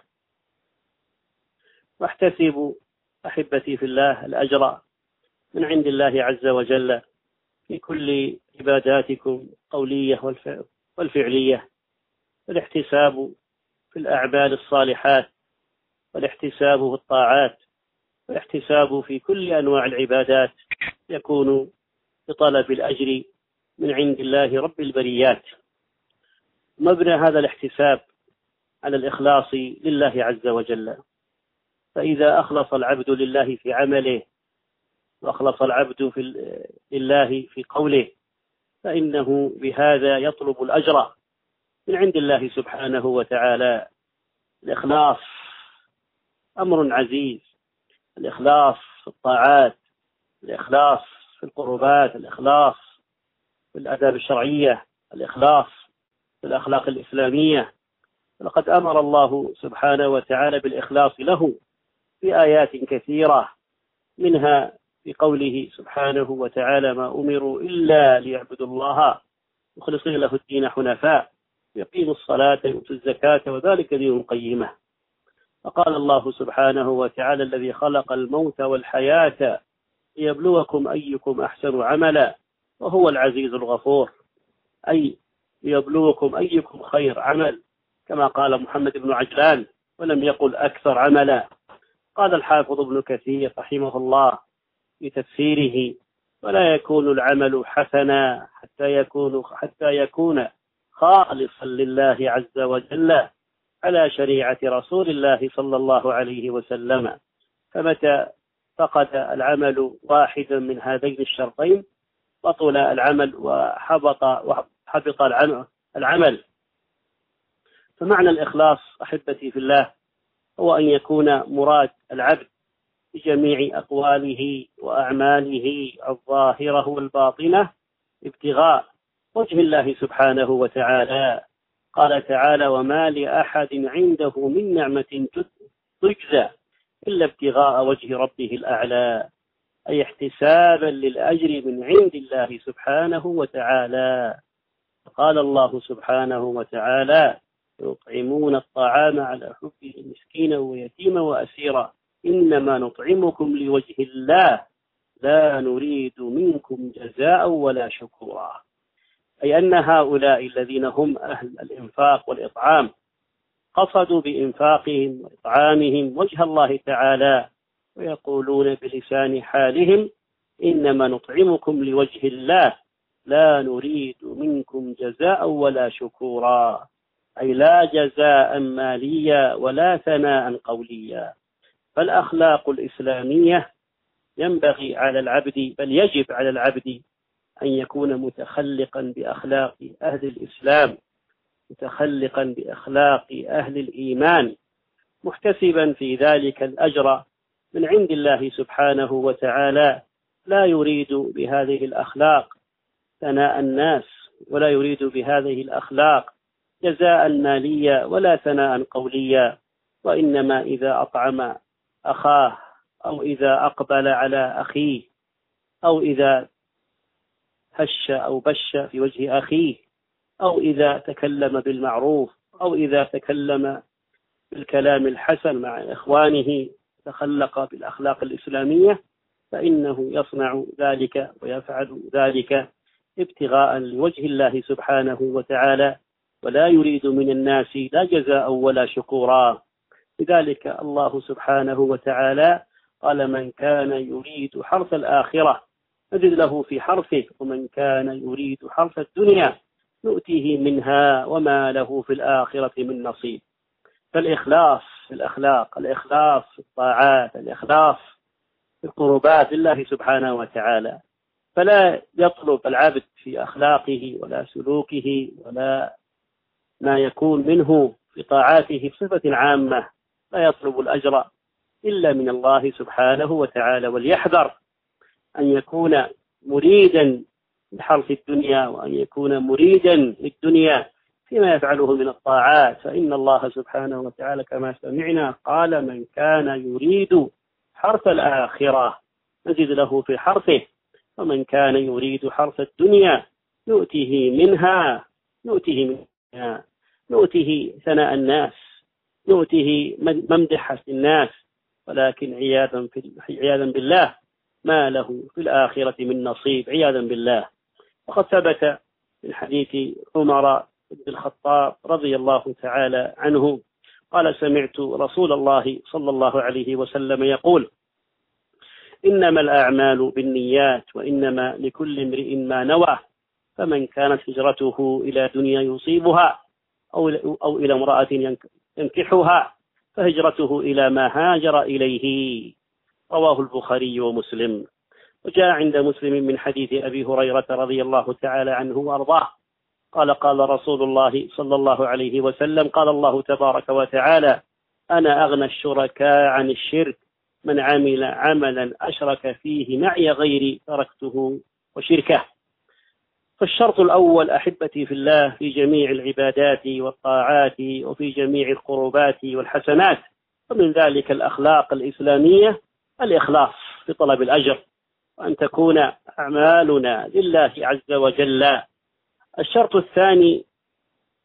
Speaker 1: واحتسبوا أحبتي في الله الأجر من عند الله عز وجل في كل عباداتكم القولية والفعلية، والاحتساب في الأعمال الصالحات، والاحتساب في الطاعات، والاحتساب في كل أنواع العبادات يكون بطلب الأجر من عند الله رب البريات. مبنى هذا الاحتساب على الإخلاص لله عز وجل. فإذا أخلص العبد لله في عمله، وأخلص العبد لله في قوله، فإنه بهذا يطلب الأجر من عند الله سبحانه وتعالى. الإخلاص أمر عزيز، الإخلاص في الطاعات، الإخلاص في القربات، الإخلاص في الآداب الشرعية، الإخلاص في الأخلاق الإسلامية. لقد أمر الله سبحانه وتعالى بالإخلاص له في آيات كثيرة، منها في قوله سبحانه وتعالى: ما أمروا إلا ليعبدوا الله مخلصين له الدين حنفاء. يقيموا الصلاة ويؤتوا الزكاة وذلك دين القيمة. فقال الله سبحانه وتعالى: الذي خلق الموت والحياة ليبلوكم أيكم أحسن عملا وهو العزيز الغفور، أي ليبلوكم أيكم خير عمل، كما قال محمد بن عجلان ولم يقل أكثر عملا. قال الحافظ ابن كثير رحمه الله في تفسيره: ولا يكون العمل حسنا حتى يكون خالصا لله عز وجل على شريعة رسول الله صلى الله عليه وسلم. فمتى فقد العمل واحدا من هذين الشرطين بطل العمل وحبط العمل. فمعنى الإخلاص أحبتي في الله هو أن يكون مراد العبد بجميع أقواله وأعماله الظاهرة والباطنة ابتغاء وجه الله سبحانه وتعالى. قال تعالى: وما لأحد عنده من نعمة تجزى إلا ابتغاء وجه ربه الأعلى، أي احتسابا للأجر من عند الله سبحانه وتعالى. قال الله سبحانه وتعالى: يطعمون الطعام على حبه مسكينا ويتيما وأسيرا إنما نطعمكم لوجه الله لا نريد منكم جزاء ولا شكورا. أي أن هؤلاء الذين هم أهل الإنفاق والإطعام قصدوا بإنفاقهم وإطعامهم وجه الله تعالى، ويقولون بلسان حالهم: إنما نطعمكم لوجه الله لا نريد منكم جزاء ولا شكورا، أي لا جزاء ماليا ولا ثناء قوليا. فالأخلاق الإسلامية ينبغي على العبد، بل يجب على العبد أن يكون متخلقا بأخلاق أهل الإسلام، متخلقا بأخلاق أهل الإيمان، محتسبا في ذلك الأجر من عند الله سبحانه وتعالى، لا يريد بهذه الأخلاق ثناء الناس، ولا يريد بهذه الأخلاق جزاء ماليا ولا ثناء قوليا، وإنما إذا أطعم أخاه أو إذا أقبل على أخيه أو إذا هش أو بش في وجه أخيه أو إذا تكلم بالمعروف أو إذا تكلم بالكلام الحسن مع إخوانه، تخلق بالأخلاق الإسلامية، فإنه يصنع ذلك ويفعل ذلك ابتغاء لوجه الله سبحانه وتعالى، ولا يريد من الناس لا جزاء ولا شكورا. لذلك الله سبحانه وتعالى قال: من كان يريد حرث الآخرة نزد له في حرثه ومن كان يريد حرث الدنيا نؤتيه منها وما له في الآخرة من نصيب. فالإخلاص في الأخلاق، الإخلاص في الطاعات، الإخلاص في القربات لله سبحانه وتعالى. فلا يطلب العبد في أخلاقه ولا سلوكه ولا ما يكون منه في طاعاته بصفة عامة، لا يطلب الأجر إلا من الله سبحانه وتعالى. وليحذر أن يكون مريدا لحرث الدنيا وأن يكون مريدا للدنيا فيما يفعله من الطاعات، فإن الله سبحانه وتعالى كما سمعنا قال: من كان يريد حرث الآخرة نزد له في حرثه ومن كان يريد حرث الدنيا نؤته منها نؤته ثناء الناس، نؤته ممدحة الناس، ولكن عياذا بالله ما له في الآخرة من نصيب، عياذا بالله. وقد ثبت من حديث عمر بن الخطاب رضي الله تعالى عنه قال: سمعت رسول الله صلى الله عليه وسلم يقول: إنما الأعمال بالنيات وإنما لكل امرئ ما نوى، فمن كانت هجرته إلى دنيا يصيبها أو إلى امرأة ينكحها فهجرته إلى ما هاجر إليه. رواه البخاري ومسلم. وجاء عند مسلم من حديث أبي هريرة رضي الله تعالى عنه وأرضاه قال: قال رسول الله صلى الله عليه وسلم: قال الله تبارك وتعالى: أنا أغنى الشركاء عن الشرك، من عمل عملا أشرك فيه معي غيري تركته وشركه. فالشرط الأول أحبتي في الله في جميع العبادات والطاعات وفي جميع القربات والحسنات ومن ذلك الأخلاق الإسلامية الإخلاص في طلب الأجر، وأن تكون أعمالنا لله عز وجل. الشرط الثاني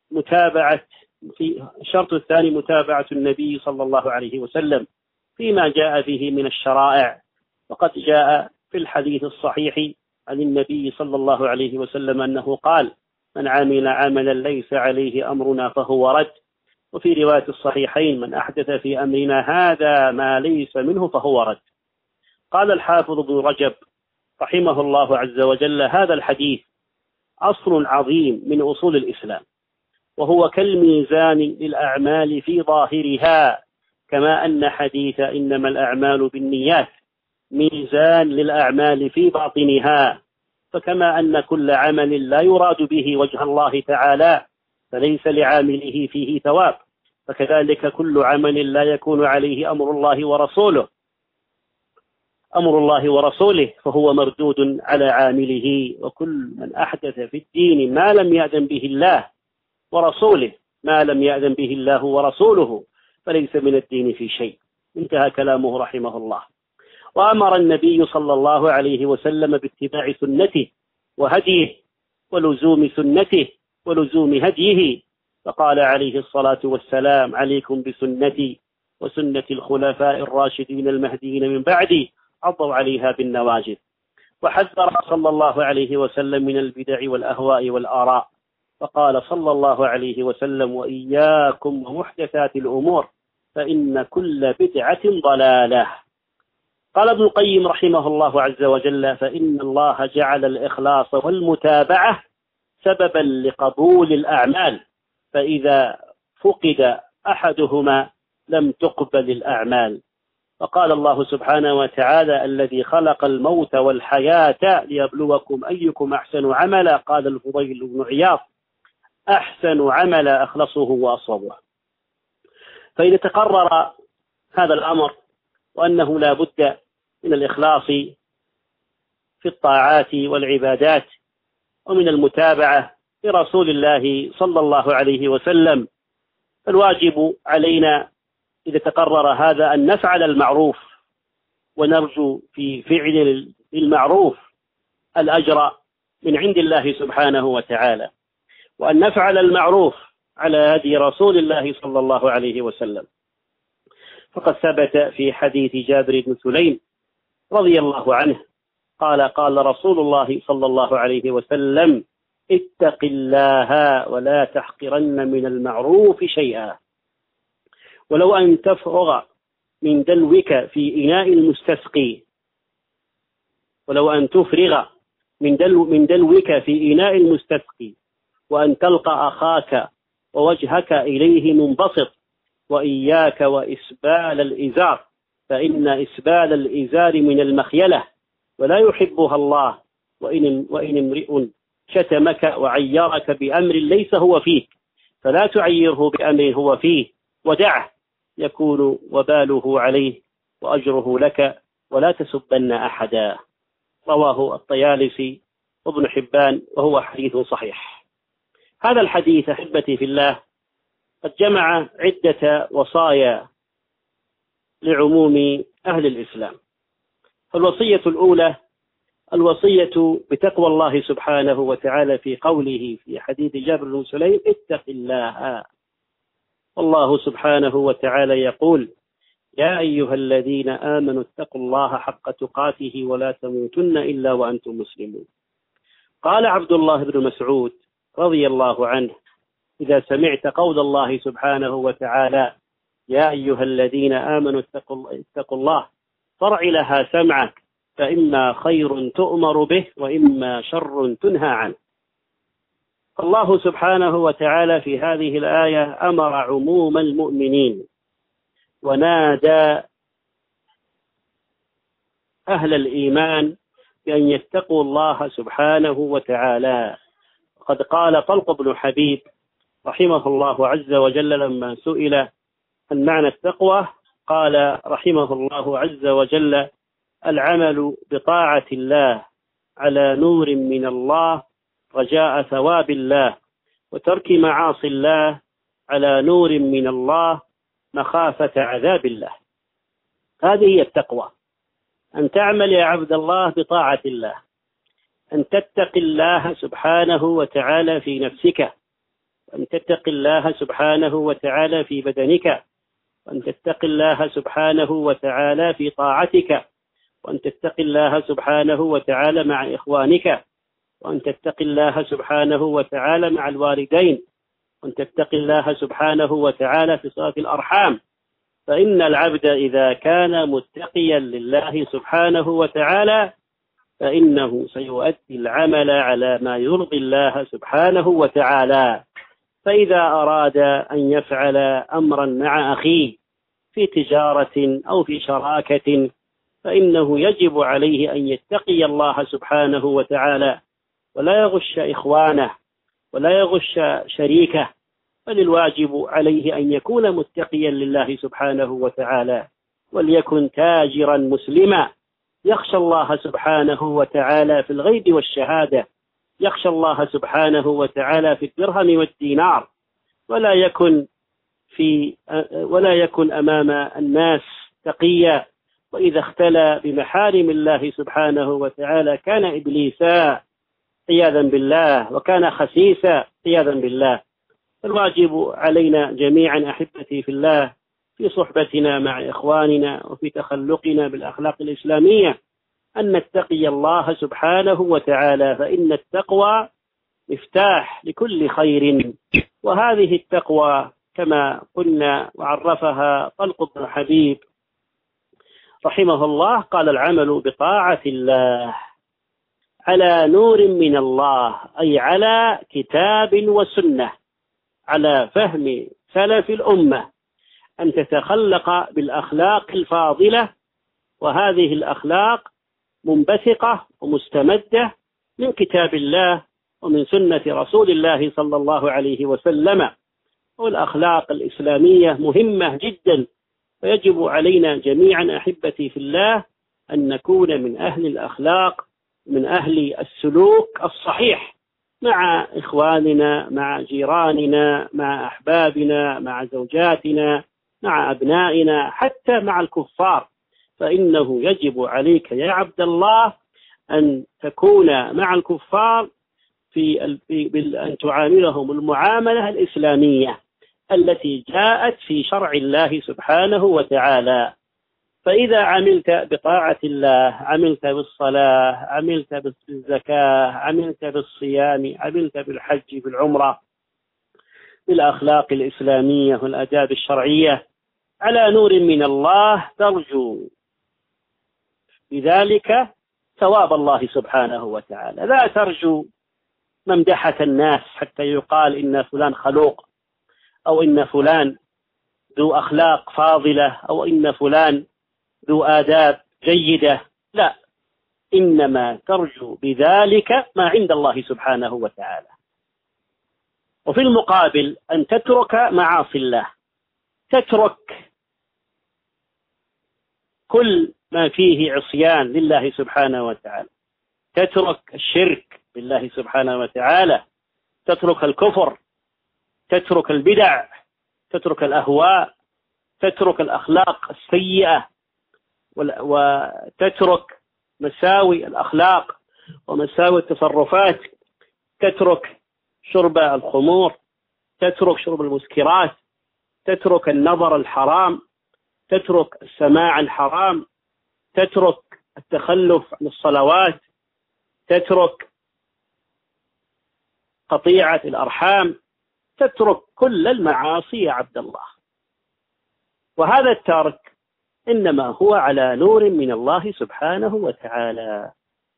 Speaker 1: الشرط الثاني متابعة النبي صلى الله عليه وسلم فيما جاء فيه من الشرائع. وقد جاء في الحديث الصحيح عن النبي صلى الله عليه وسلم أنه قال: من عمل عملا ليس عليه أمرنا فهو رد. وفي رواية الصحيحين: من أحدث في أمرنا هذا ما ليس منه فهو رد. قال الحافظ ابن رجب رحمه الله عز وجل: هذا الحديث أصل عظيم من أصول الإسلام، وهو كالميزان للأعمال في ظاهرها، كما أن حديث إنما الأعمال بالنيات ميزان للأعمال في باطنها. فكما أن كل عمل لا يراد به وجه الله تعالى فليس لعامله فيه ثواب، فكذلك كل عمل لا يكون عليه أمر الله ورسوله فهو مردود على عامله. وكل من أحدث في الدين ما لم يأذن به الله ورسوله فليس من الدين في شيء. انتهى كلامه رحمه الله. وأمر النبي صلى الله عليه وسلم باتباع سنته وهديه ولزوم سنته ولزوم هديه، فقال عليه الصلاة والسلام: عليكم بسنتي وسنة الخلفاء الراشدين المهديين من بعدي، عضوا عليها بالنواجذ. وحذر صلى الله عليه وسلم من البدع والأهواء والآراء، فقال صلى الله عليه وسلم: وإياكم ومحدثات الأمور فإن كل بدعة ضلالة. قال ابن القيم رحمه الله عز وجل: فإن الله جعل الإخلاص والمتابعة سببا لقبول الأعمال، فإذا فقد أحدهما لم تقبل الأعمال. وقال الله سبحانه وتعالى: الذي خلق الموت والحياة ليبلوكم أيكم أحسن عملا. قال الفضيل بن عياض: أحسن عملا أخلصه وأصوبه. فإذا تقرر هذا الأمر وأنه لا بد من الإخلاص في الطاعات والعبادات ومن المتابعة لرسول الله صلى الله عليه وسلم، فالواجب علينا إذا تقرر هذا أن نفعل المعروف ونرجو في فعل المعروف الأجر من عند الله سبحانه وتعالى، وأن نفعل المعروف على هدي رسول الله صلى الله عليه وسلم. فقد ثبت في حديث جابر بن سليم رضي الله عنه قال رسول الله صلى الله عليه وسلم: اتق الله ولا تحقرن من المعروف شيئا، ولو أن تفرغ من دلوك في إناء المستسقي وأن تلقى أخاك ووجهك إليه منبسط، وإياك وإسبال الإزار، فإن إسبال الإزار من المخيلة ولا يحبها الله. وإن امرئ شتمك وعيرك بأمر ليس هو فيك فلا تعيره بأمر هو فيه، ودعه يكون وباله عليه وأجره لك، ولا تسبن أحدا. رواه الطيالسي وابن حبان وهو حديث صحيح. هذا الحديث أحبتي في الله قد جمع عدة وصايا لعموم أهل الإسلام. فالوصية الأولى الوصية بتقوى الله سبحانه وتعالى في قوله في حديث جابر بن سليم: اتق الله. والله سبحانه وتعالى يقول: يا أيها الذين آمنوا اتقوا الله حق تقاته ولا تموتن إلا وأنتم مسلمون. قال عبد الله بن مسعود رضي الله عنه: إذا سمعت قول الله سبحانه وتعالى: يا أيها الذين آمنوا اتقوا الله، فارع لها سمعك، فإما خير تؤمر به وإما شر تنهى عنه. الله سبحانه وتعالى في هذه الآية أمر عموم المؤمنين ونادى أهل الإيمان بأن يتقوا الله سبحانه وتعالى. قد قال طلق بن حبيب رحمه الله عز وجل لما سئل عن معنى التقوى قال رحمه الله عز وجل: العمل بطاعة الله على نور من الله رجاء ثواب الله، وترك معاصي الله على نور من الله مخافة عذاب الله. هذه هي التقوى، أن تعمل يا عبد الله بطاعة الله، أن تتقي الله سبحانه وتعالى في نفسك، وأن تتقي الله سبحانه وتعالى في بدنك، وأن تتقي الله سبحانه وتعالى في طاعتك، وأن تتقي الله سبحانه وتعالى مع إخوانك، وأن تتقي الله سبحانه وتعالى مع الوالدين، وأن تتقي الله سبحانه وتعالى في صلة الأرحام. فإن العبد إذا كان متقيا لله سبحانه وتعالى فإنه سيؤدي العمل على ما يرضي الله سبحانه وتعالى. فإذا أراد أن يفعل أمرا مع أخيه في تجارة أو في شراكة فإنه يجب عليه أن يتقي الله سبحانه وتعالى ولا يغش إخوانه ولا يغش شريكه، بل الواجب عليه أن يكون متقيا لله سبحانه وتعالى، وليكن تاجرا مسلما يخشى الله سبحانه وتعالى في الغيب والشهادة، يخشى الله سبحانه وتعالى في الدرهم والدينار، ولا يكن أمام الناس تقيا، وإذا اختلى بمحارم الله سبحانه وتعالى كان إبليسا عياذا بالله، وكان خسيسا عياذا بالله. الواجب علينا جميعا أحبتي في الله في صحبتنا مع إخواننا وفي تخلقنا بالأخلاق الإسلامية أن نتقي الله سبحانه وتعالى، فإن التقوى مفتاح لكل خير. وهذه التقوى كما قلنا وعرفها طلق بن حبيب رحمه الله قال: العمل بطاعة الله على نور من الله، أي على كتاب وسنة، على فهم سلف الأمة، أن تتخلق بالأخلاق الفاضلة، وهذه الأخلاق منبثقة ومستمدة من كتاب الله ومن سنة رسول الله صلى الله عليه وسلم. والأخلاق الإسلامية مهمة جدا، ويجب علينا جميعا أحبتي في الله أن نكون من أهل الأخلاق، من أهل السلوك الصحيح مع إخواننا، مع جيراننا، مع أحبابنا، مع زوجاتنا، مع أبنائنا، حتى مع الكفار. فإنه يجب عليك يا عبد الله أن تكون مع الكفار أن تعاملهم المعاملة الإسلامية التي جاءت في شرع الله سبحانه وتعالى. فإذا عملت بطاعة الله، عملت بالصلاة، عملت بالزكاة، عملت بالصيام، عملت بالحج، بالعمرة، بالأخلاق الإسلامية والآداب الشرعية على نور من الله، ترجو بذلك ثواب الله سبحانه وتعالى. لا ترجو ممدحة الناس حتى يقال إن فلان خلوق، أو إن فلان ذو أخلاق فاضلة، أو إن فلان ذو آداب جيدة. لا، إنما ترجو بذلك ما عند الله سبحانه وتعالى. وفي المقابل أن تترك معاصي الله، تترك كل ما فيه عصيان لله سبحانه وتعالى، تترك الشرك بالله سبحانه وتعالى، تترك الكفر، تترك البدع، تترك الأهواء، تترك الأخلاق السيئة، وتترك مساوي الأخلاق ومساوي التصرفات، تترك شرب الخمور، تترك شرب المسكرات، تترك النظر الحرام، تترك السماع الحرام، تترك التخلف عن الصلوات، تترك قطيعة الأرحام، تترك كل المعاصي يا عبد الله. وهذا الترك إنما هو على نور من الله سبحانه وتعالى،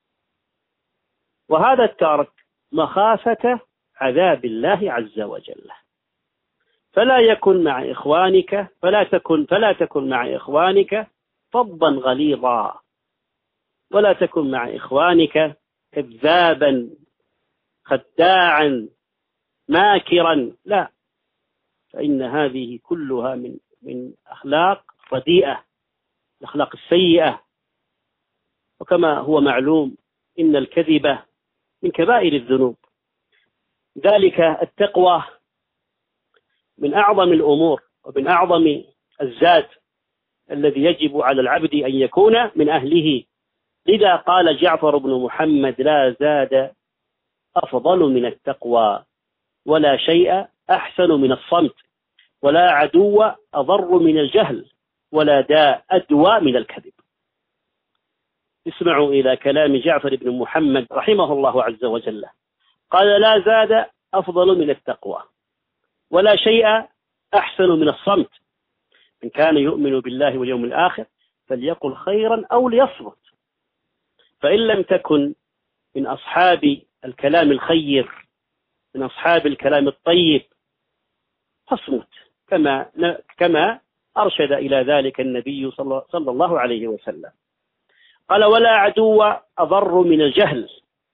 Speaker 1: وهذا الترك مخافة عذاب الله عز وجل. فلا يكن مع إخوانك فلا تكن مع إخوانك فظا غليظا، ولا تكن مع إخوانك كذابا خداعا ماكرا، لا، فإن هذه كلها من أخلاق رديئة، الأخلاق السيئة. وكما هو معلوم إن الكذب من كبائر الذنوب، ذلك التقوى من أعظم الأمور ومن أعظم الزاد الذي يجب على العبد أن يكون من أهله. لذا قال جعفر بن محمد: لا زاد أفضل من التقوى، ولا شيء أحسن من الصمت، ولا عدو أضر من الجهل، ولا داء أدوى من الكذب. اسمعوا إلى كلام جعفر بن محمد رحمه الله عز وجل، قال: لا زاد أفضل من التقوى، ولا شيء أحسن من الصمت، من كان يؤمن بالله واليوم الآخر فليقل خيرا أو ليصمت، فإن لم تكن من أصحاب الكلام الخير، من أصحاب الكلام الطيب، فاصمت، كما أرشد إلى ذلك النبي صلى الله عليه وسلم. قال: ولا عدو أضر من الجهل،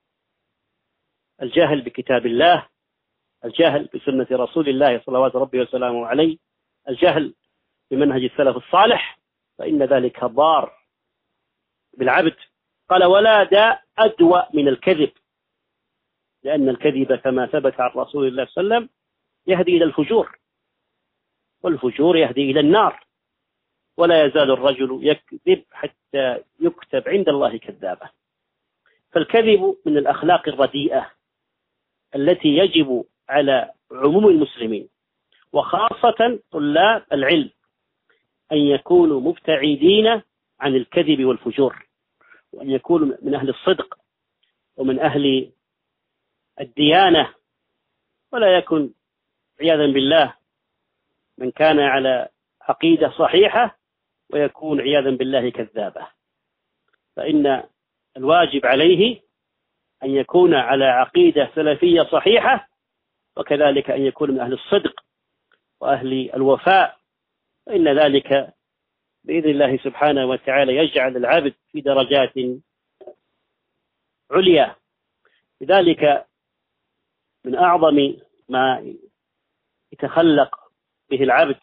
Speaker 1: الجهل بكتاب الله، الجهل بسنة رسول الله صلوات ربي وسلامه عليه، الجهل بمنهج السلف الصالح، فإن ذلك ضار بالعبد. قال: ولا داء أدوى من الكذب، لأن الكذب كما ثبت عن رسول الله صلى الله عليه وسلم يهدي إلى الفجور، والفجور يهدي إلى النار، ولا يزال الرجل يكذب حتى يكتب عند الله كذابا. فالكذب من الأخلاق الرديئة التي يجب على عموم المسلمين وخاصة طلاب العلم أن يكونوا مبتعدين عن الكذب والفجور، وأن يكونوا من أهل الصدق ومن أهل الديانة، ولا يكن عياذا بالله من كان على عقيدة صحيحة ويكون عياذا بالله كذابا. فإن الواجب عليه أن يكون على عقيدة سلفية صحيحة، وكذلك أن يكون من أهل الصدق وأهل الوفاء، فإن ذلك بإذن الله سبحانه وتعالى يجعل العبد في درجات عليا. لذلك من أعظم ما يتخلق به العبد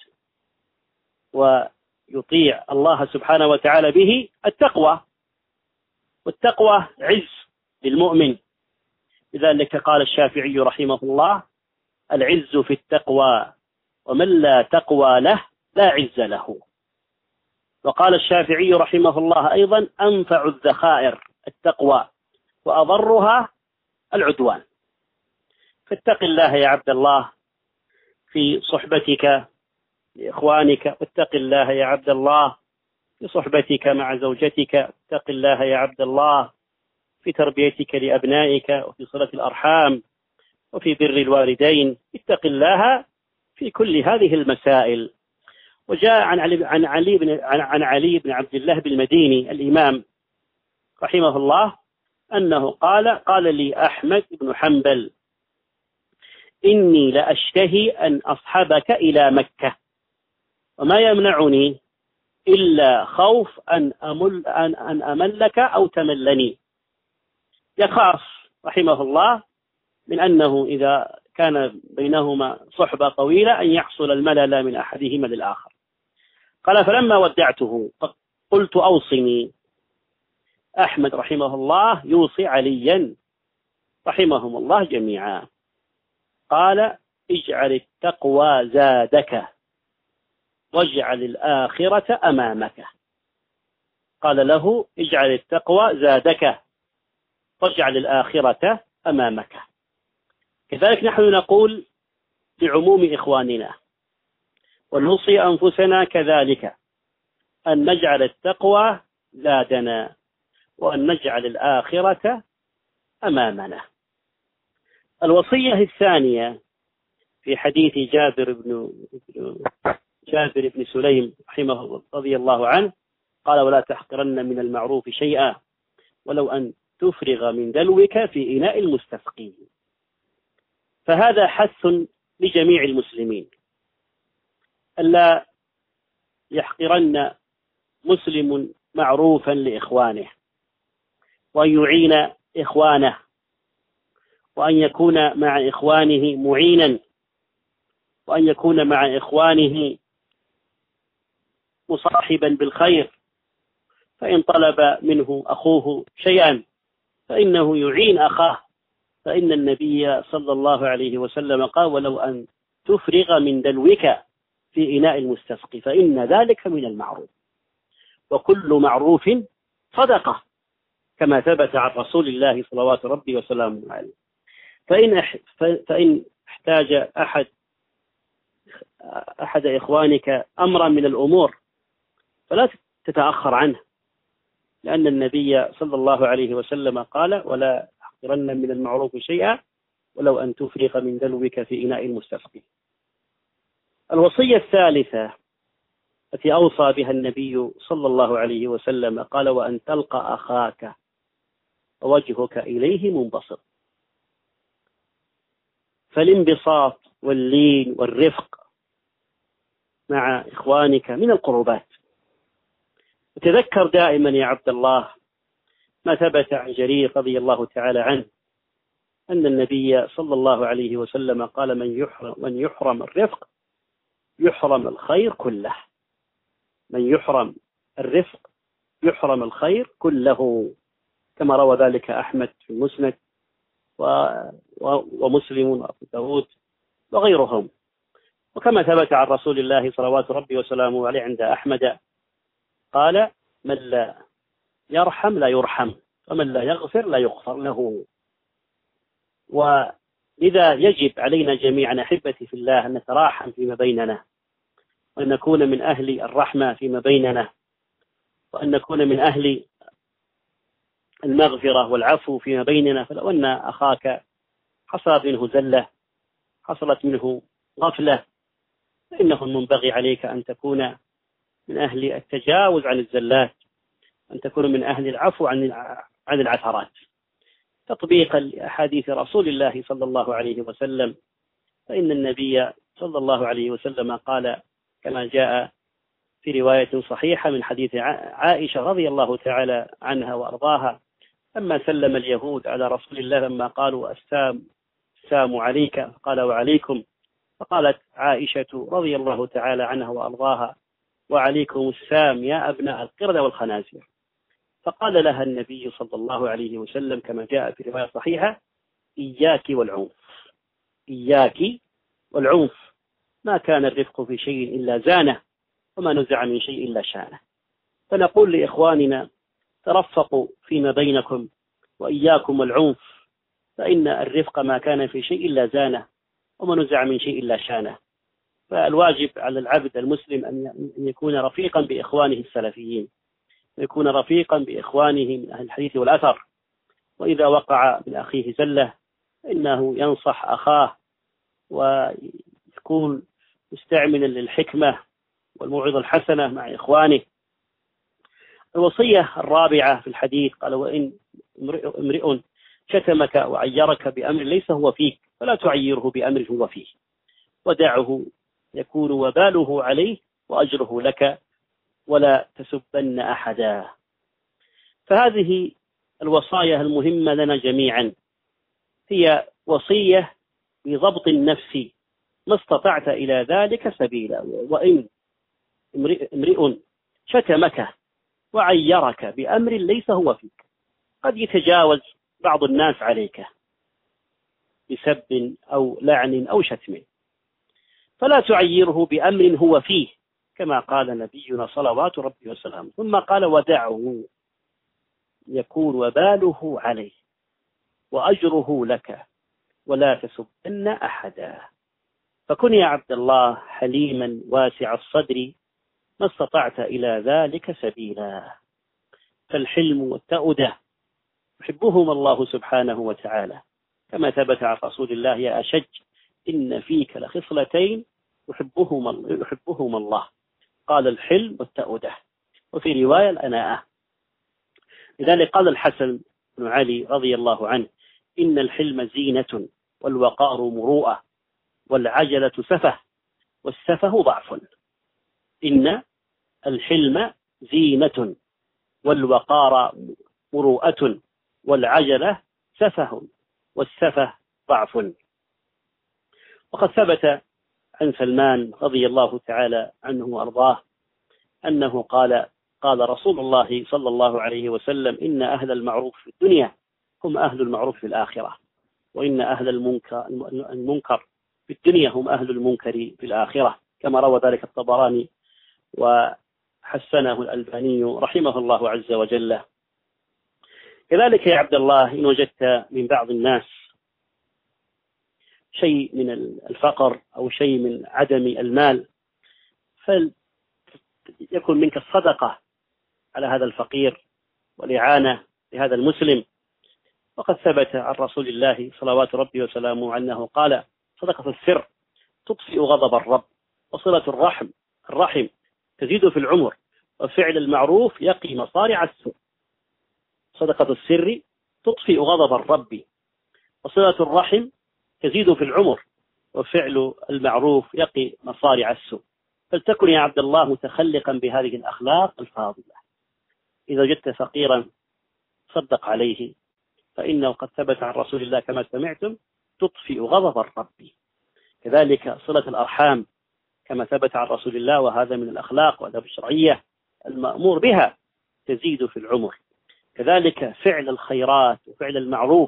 Speaker 1: ويطيع الله سبحانه وتعالى به التقوى، والتقوى عز للمؤمن. لذلك قال الشافعي رحمه الله: العز في التقوى، ومن لا تقوى له لا عز له. وقال الشافعي رحمه الله أيضا: أنفع الذخائر التقوى، وأضرها العدوان. فاتق الله يا عبد الله في صحبتك لإخوانك، واتق الله يا عبد الله في صحبتك مع زوجتك، اتق الله يا عبد الله في تربيتك لأبنائك، وفي صلة الأرحام، وفي بر الوالدين. اتق الله في كل هذه المسائل. وجاء عن علي بن عبد الله بالمديني الإمام رحمه الله أنه قال لي أحمد بن حنبل: إني لأشتهي أن أصحبك إلى مكة، وما يمنعني إلا خوف أن أملك أو تملني. يخاف رحمه الله من أنه إذا كان بينهما صحبة طويلة أن يحصل الملل من أحدهما للآخر. قال: فلما ودعته قلت: أوصني. أحمد رحمه الله يوصي عليا رحمهم الله جميعا. قال: اجعل التقوى زادك، واجعل الآخرة أمامك. قال له: اجعل التقوى زادك، واجعل الآخرة أمامك. كذلك نحن نقول لعموم إخواننا ونوصي أنفسنا كذلك أن نجعل التقوى زادنا، وأن نجعل الآخرة أمامنا. الوصية الثانية في حديث جابر بن سليم رحمه رضي الله عنه قال: ولا تحقرن من المعروف شيئا ولو أن تفرغ من دلوك في إناء المستسقي. فهذا حث لجميع المسلمين ألا يحقرن مسلم معروفا لإخوانه، وأن يعين إخوانه، وأن يكون مع إخوانه معينا، وأن يكون مع إخوانه مصاحبا بالخير. فإن طلب منه أخوه شيئا فإنه يعين أخاه، فإن النبي صلى الله عليه وسلم قال: ولو أن تفرغ من دلوك في إناء المستسقي، فإن ذلك من المعروف، وكل معروف صدقة، كما ثبت عن رسول الله صلوات ربي وسلامه عليه. فإن احتاج أحد إخوانك أمرا من الأمور فلا تتأخر عنه، لأن النبي صلى الله عليه وسلم قال: ولا تحقرن من المعروف شيئا ولو أن تفرغ من دلوك في إناء المستسقي. الوصية الثالثة التي أوصى بها النبي صلى الله عليه وسلم قال: وأن تلقى أخاك ووجهك إليه منبسط. فالانبساط واللين والرفق مع إخوانك من القربات. وتذكر دائما يا عبد الله ما ثبت عن جرير رضي الله تعالى عنه أن النبي صلى الله عليه وسلم قال: من يحرم الرفق يحرم الخير كله. من يحرم الرفق يحرم الخير كله، كما روى ذلك أحمد في المسند ومسلم وأبو داود وغيرهم. وكما ثبت عن رسول الله صلوات ربي وسلامه عليه عند أحمد قال: من لا يرحم لا يرحم، ومن لا يغفر لا يغفر له. ولذا يجب علينا جميعا أحبتي في الله أن نتراحم فيما بيننا، وأن نكون من أهل الرحمة فيما بيننا، وأن نكون من أهل المغفرة والعفو فيما بيننا. فلو أن أخاك حصلت منه زلة، حصلت منه غفلة، فإنه منبغي عليك أن تكون من أهل التجاوز عن الزلات، أن تكون من أهل العفو عن العثرات، تطبيقا لأحاديث رسول الله صلى الله عليه وسلم. فإن النبي صلى الله عليه وسلم قال كما جاء في رواية صحيحة من حديث عائشة رضي الله تعالى عنها وأرضاها: لما سلم اليهود على رسول الله لما قالوا: السلام عليك، قال: وعليكم. فقالت عائشة رضي الله تعالى عنها وأرضاها: وعليكم السلام يا أبناء القردة والخنازير. فقال لها النبي صلى الله عليه وسلم كما جاء في رواية صحيحة: إياك والعنف، إياك والعنف، ما كان الرفق في شيء إلا زانه، وما نزع من شيء إلا شانه. فنقول لإخواننا: ترفقوا فيما بينكم، وإياكم والعنف، فإن الرفق ما كان في شيء إلا زانه، وما نزع من شيء إلا شانه. فالواجب على العبد المسلم أن يكون رفيقا بإخوانه السلفيين، يكون رفيقا بإخوانه من أهل الحديث والأثر. وإذا وقع من أخيه زلة إنه ينصح أخاه ويكون مستعملا للحكمة والموعظة الحسنة مع إخوانه. الوصية الرابعة في الحديث قال: وإن امرئ شتمك وعيرك بأمر ليس هو فيك فلا تعيره بأمر هو فيه، ودعه يكون وباله عليه وأجره لك، ولا تسبن أحدا. فهذه الوصايا المهمة لنا جميعا هي وصية بضبط النفس ما استطعت إلى ذلك سبيلا. وإن امرئ شتمك وعيرك بأمر ليس هو فيك، قد يتجاوز بعض الناس عليك بسب أو لعن أو شتم، فلا تعيره بأمر هو فيه، كما قال نبينا صلوات ربي وسلامه. ثم قال: ودعه يكون وباله عليه وأجره لك، ولا تسبن أحدا. فكن يا عبد الله حليما واسع الصدر ما استطعت إلى ذلك سبيلا. فالحلم والتأودة يحبهما الله سبحانه وتعالى، كما ثبت عن رسول الله: يا أشج إن فيك لخصلتين يحبهما الله، قال: الحلم والتأودة، وفي رواية الأناءة. لذلك قال الحسن بن علي رضي الله عنه: إن الحلم زينة، والوقار مروءة، والعجلة سفه، والسفه ضعف. إن الحلم زينة، والوقار مروءة، والعجلة سفه، والسفه ضعف. وقد ثبت عن سلمان رضي الله تعالى عنه وأرضاه أنه قال: قال رسول الله صلى الله عليه وسلم: إن أهل المعروف في الدنيا هم أهل المعروف في الآخرة، وإن أهل المنكر في الدنيا هم أهل المنكر في الآخرة، كما روى ذلك الطبراني وحسنه الألباني رحمه الله عز وجل. كذلك يا عبد الله إن وجدت من بعض الناس شيء من الفقر أو شيء من عدم المال، فليكن منك الصدقة على هذا الفقير والإعانة لهذا المسلم. وقد ثبت عن رسول الله صلوات ربي وسلامه أنه قال: صدقة السر تطفئ غضب الرب، وصلة الرحم تزيد في العمر، وفعل المعروف يقي مصارع السوء. صدقة السر تطفئ غضب الرب، وصلة الرحم تزيد في العمر، وفعل المعروف يقي مصارع السوء. فلتكن يا عبد الله متخلقا بهذه الأخلاق الفاضلة. إذا وجدت فقيرا صدق عليه، فإنه قد ثبت عن رسول الله كما سمعتم تطفئ غضب الرب. كذلك صلة الأرحام كما ثبت عن رسول الله، وهذا من الأخلاق والآداب الشرعية المأمور بها، تزيد في العمر. كذلك فعل الخيرات وفعل المعروف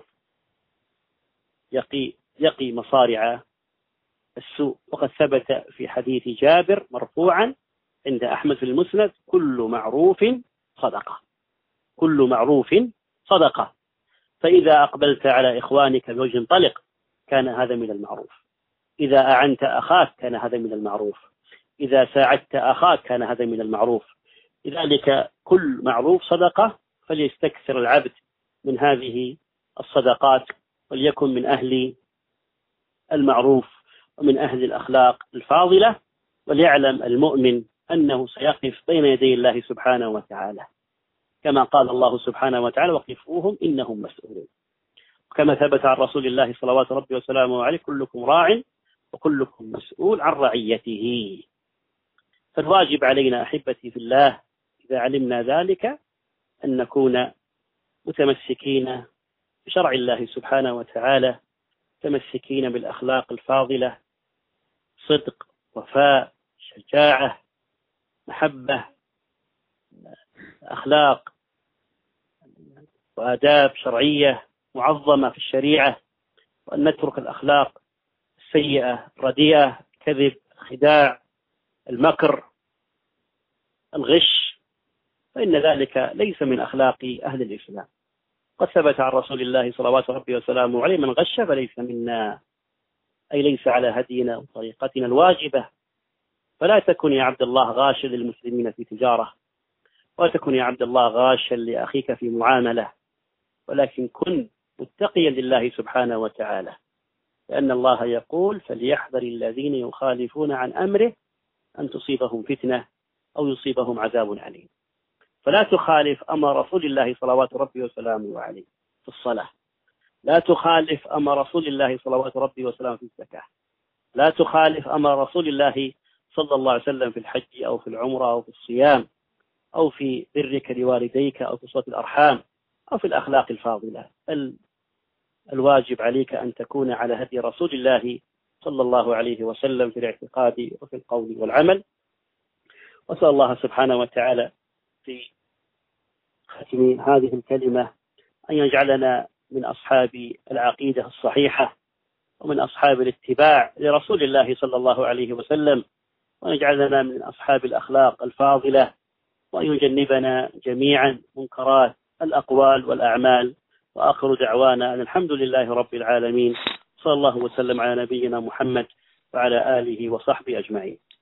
Speaker 1: يقي مصارع السوء. وقد ثبت في حديث جابر مرفوعا عند أحمد في المسند: كل معروف صدقة، كل معروف صدقة. فإذا أقبلت على إخوانك بوجه طلق كان هذا من المعروف، إذا أعنت أخاك كان هذا من المعروف، إذا ساعدت أخاك كان هذا من المعروف. لذلك كل معروف صدقة، فليستكثر العبد من هذه الصدقات، وليكن من أهل المعروف ومن أهل الأخلاق الفاضلة، وليعلم المؤمن أنه سيقف بين يدي الله سبحانه وتعالى، كما قال الله سبحانه وتعالى: وقفوهم إنهم مسؤولون. كما ثبت عن رسول الله صلوات ربي وسلامه عليه: كلكم راع وكلكم مسؤول عن رعيته. فالواجب علينا أحبتي في الله إذا علمنا ذلك أن نكون متمسكين بشرع الله سبحانه وتعالى، متمسكين بالأخلاق الفاضلة: صدق، وفاء، شجاعة، محبة، أخلاق وآداب شرعية معظمة في الشريعة، وأن نترك الأخلاق السيئة الرديئة: الكذب، الخداع، المكر، الغش، فإن ذلك ليس من أخلاق أهل الإسلام. قد ثبت عن رسول الله صلوات ربي وسلامه عليه: من غش فليس منا، أي ليس على هدينا وطريقتنا الواجبة. فلا تكن يا عبد الله غاشا للمسلمين في تجارة، ولا تكن يا عبد الله غاشا لأخيك في معاملة، ولكن كن متقيا لله سبحانه وتعالى، لأن الله يقول: فليحذر الذين يخالفون عن أمره أن تصيبهم فتنة أو يصيبهم عذاب عليم. فلا تخالف أمر رسول الله صلوات ربي وسلامه عليه في الصلاة، لا تخالف أمر رسول الله صلوات ربي وسلامه في الزكاة، لا تخالف أمر رسول الله صلى الله عليه وسلم في الحج أو في العمرة أو في الصيام أو في برك لوالديك أو في صلة الأرحام أو في الأخلاق الفاضلة. الواجب عليك أن تكون على هدي رسول الله صلى الله عليه وسلم في الاعتقاد وفي القول والعمل. وسأل الله سبحانه وتعالى في ختم هذه الكلمة أن يجعلنا من أصحاب العقيدة الصحيحة، ومن أصحاب الاتباع لرسول الله صلى الله عليه وسلم، وأن يجعلنا من أصحاب الأخلاق الفاضلة، وأن يجنبنا جميعا منكرات الأقوال والأعمال. وآخر دعوانا أن الحمد لله رب العالمين، صلى الله وسلم على نبينا محمد وعلى آله وصحبه أجمعين.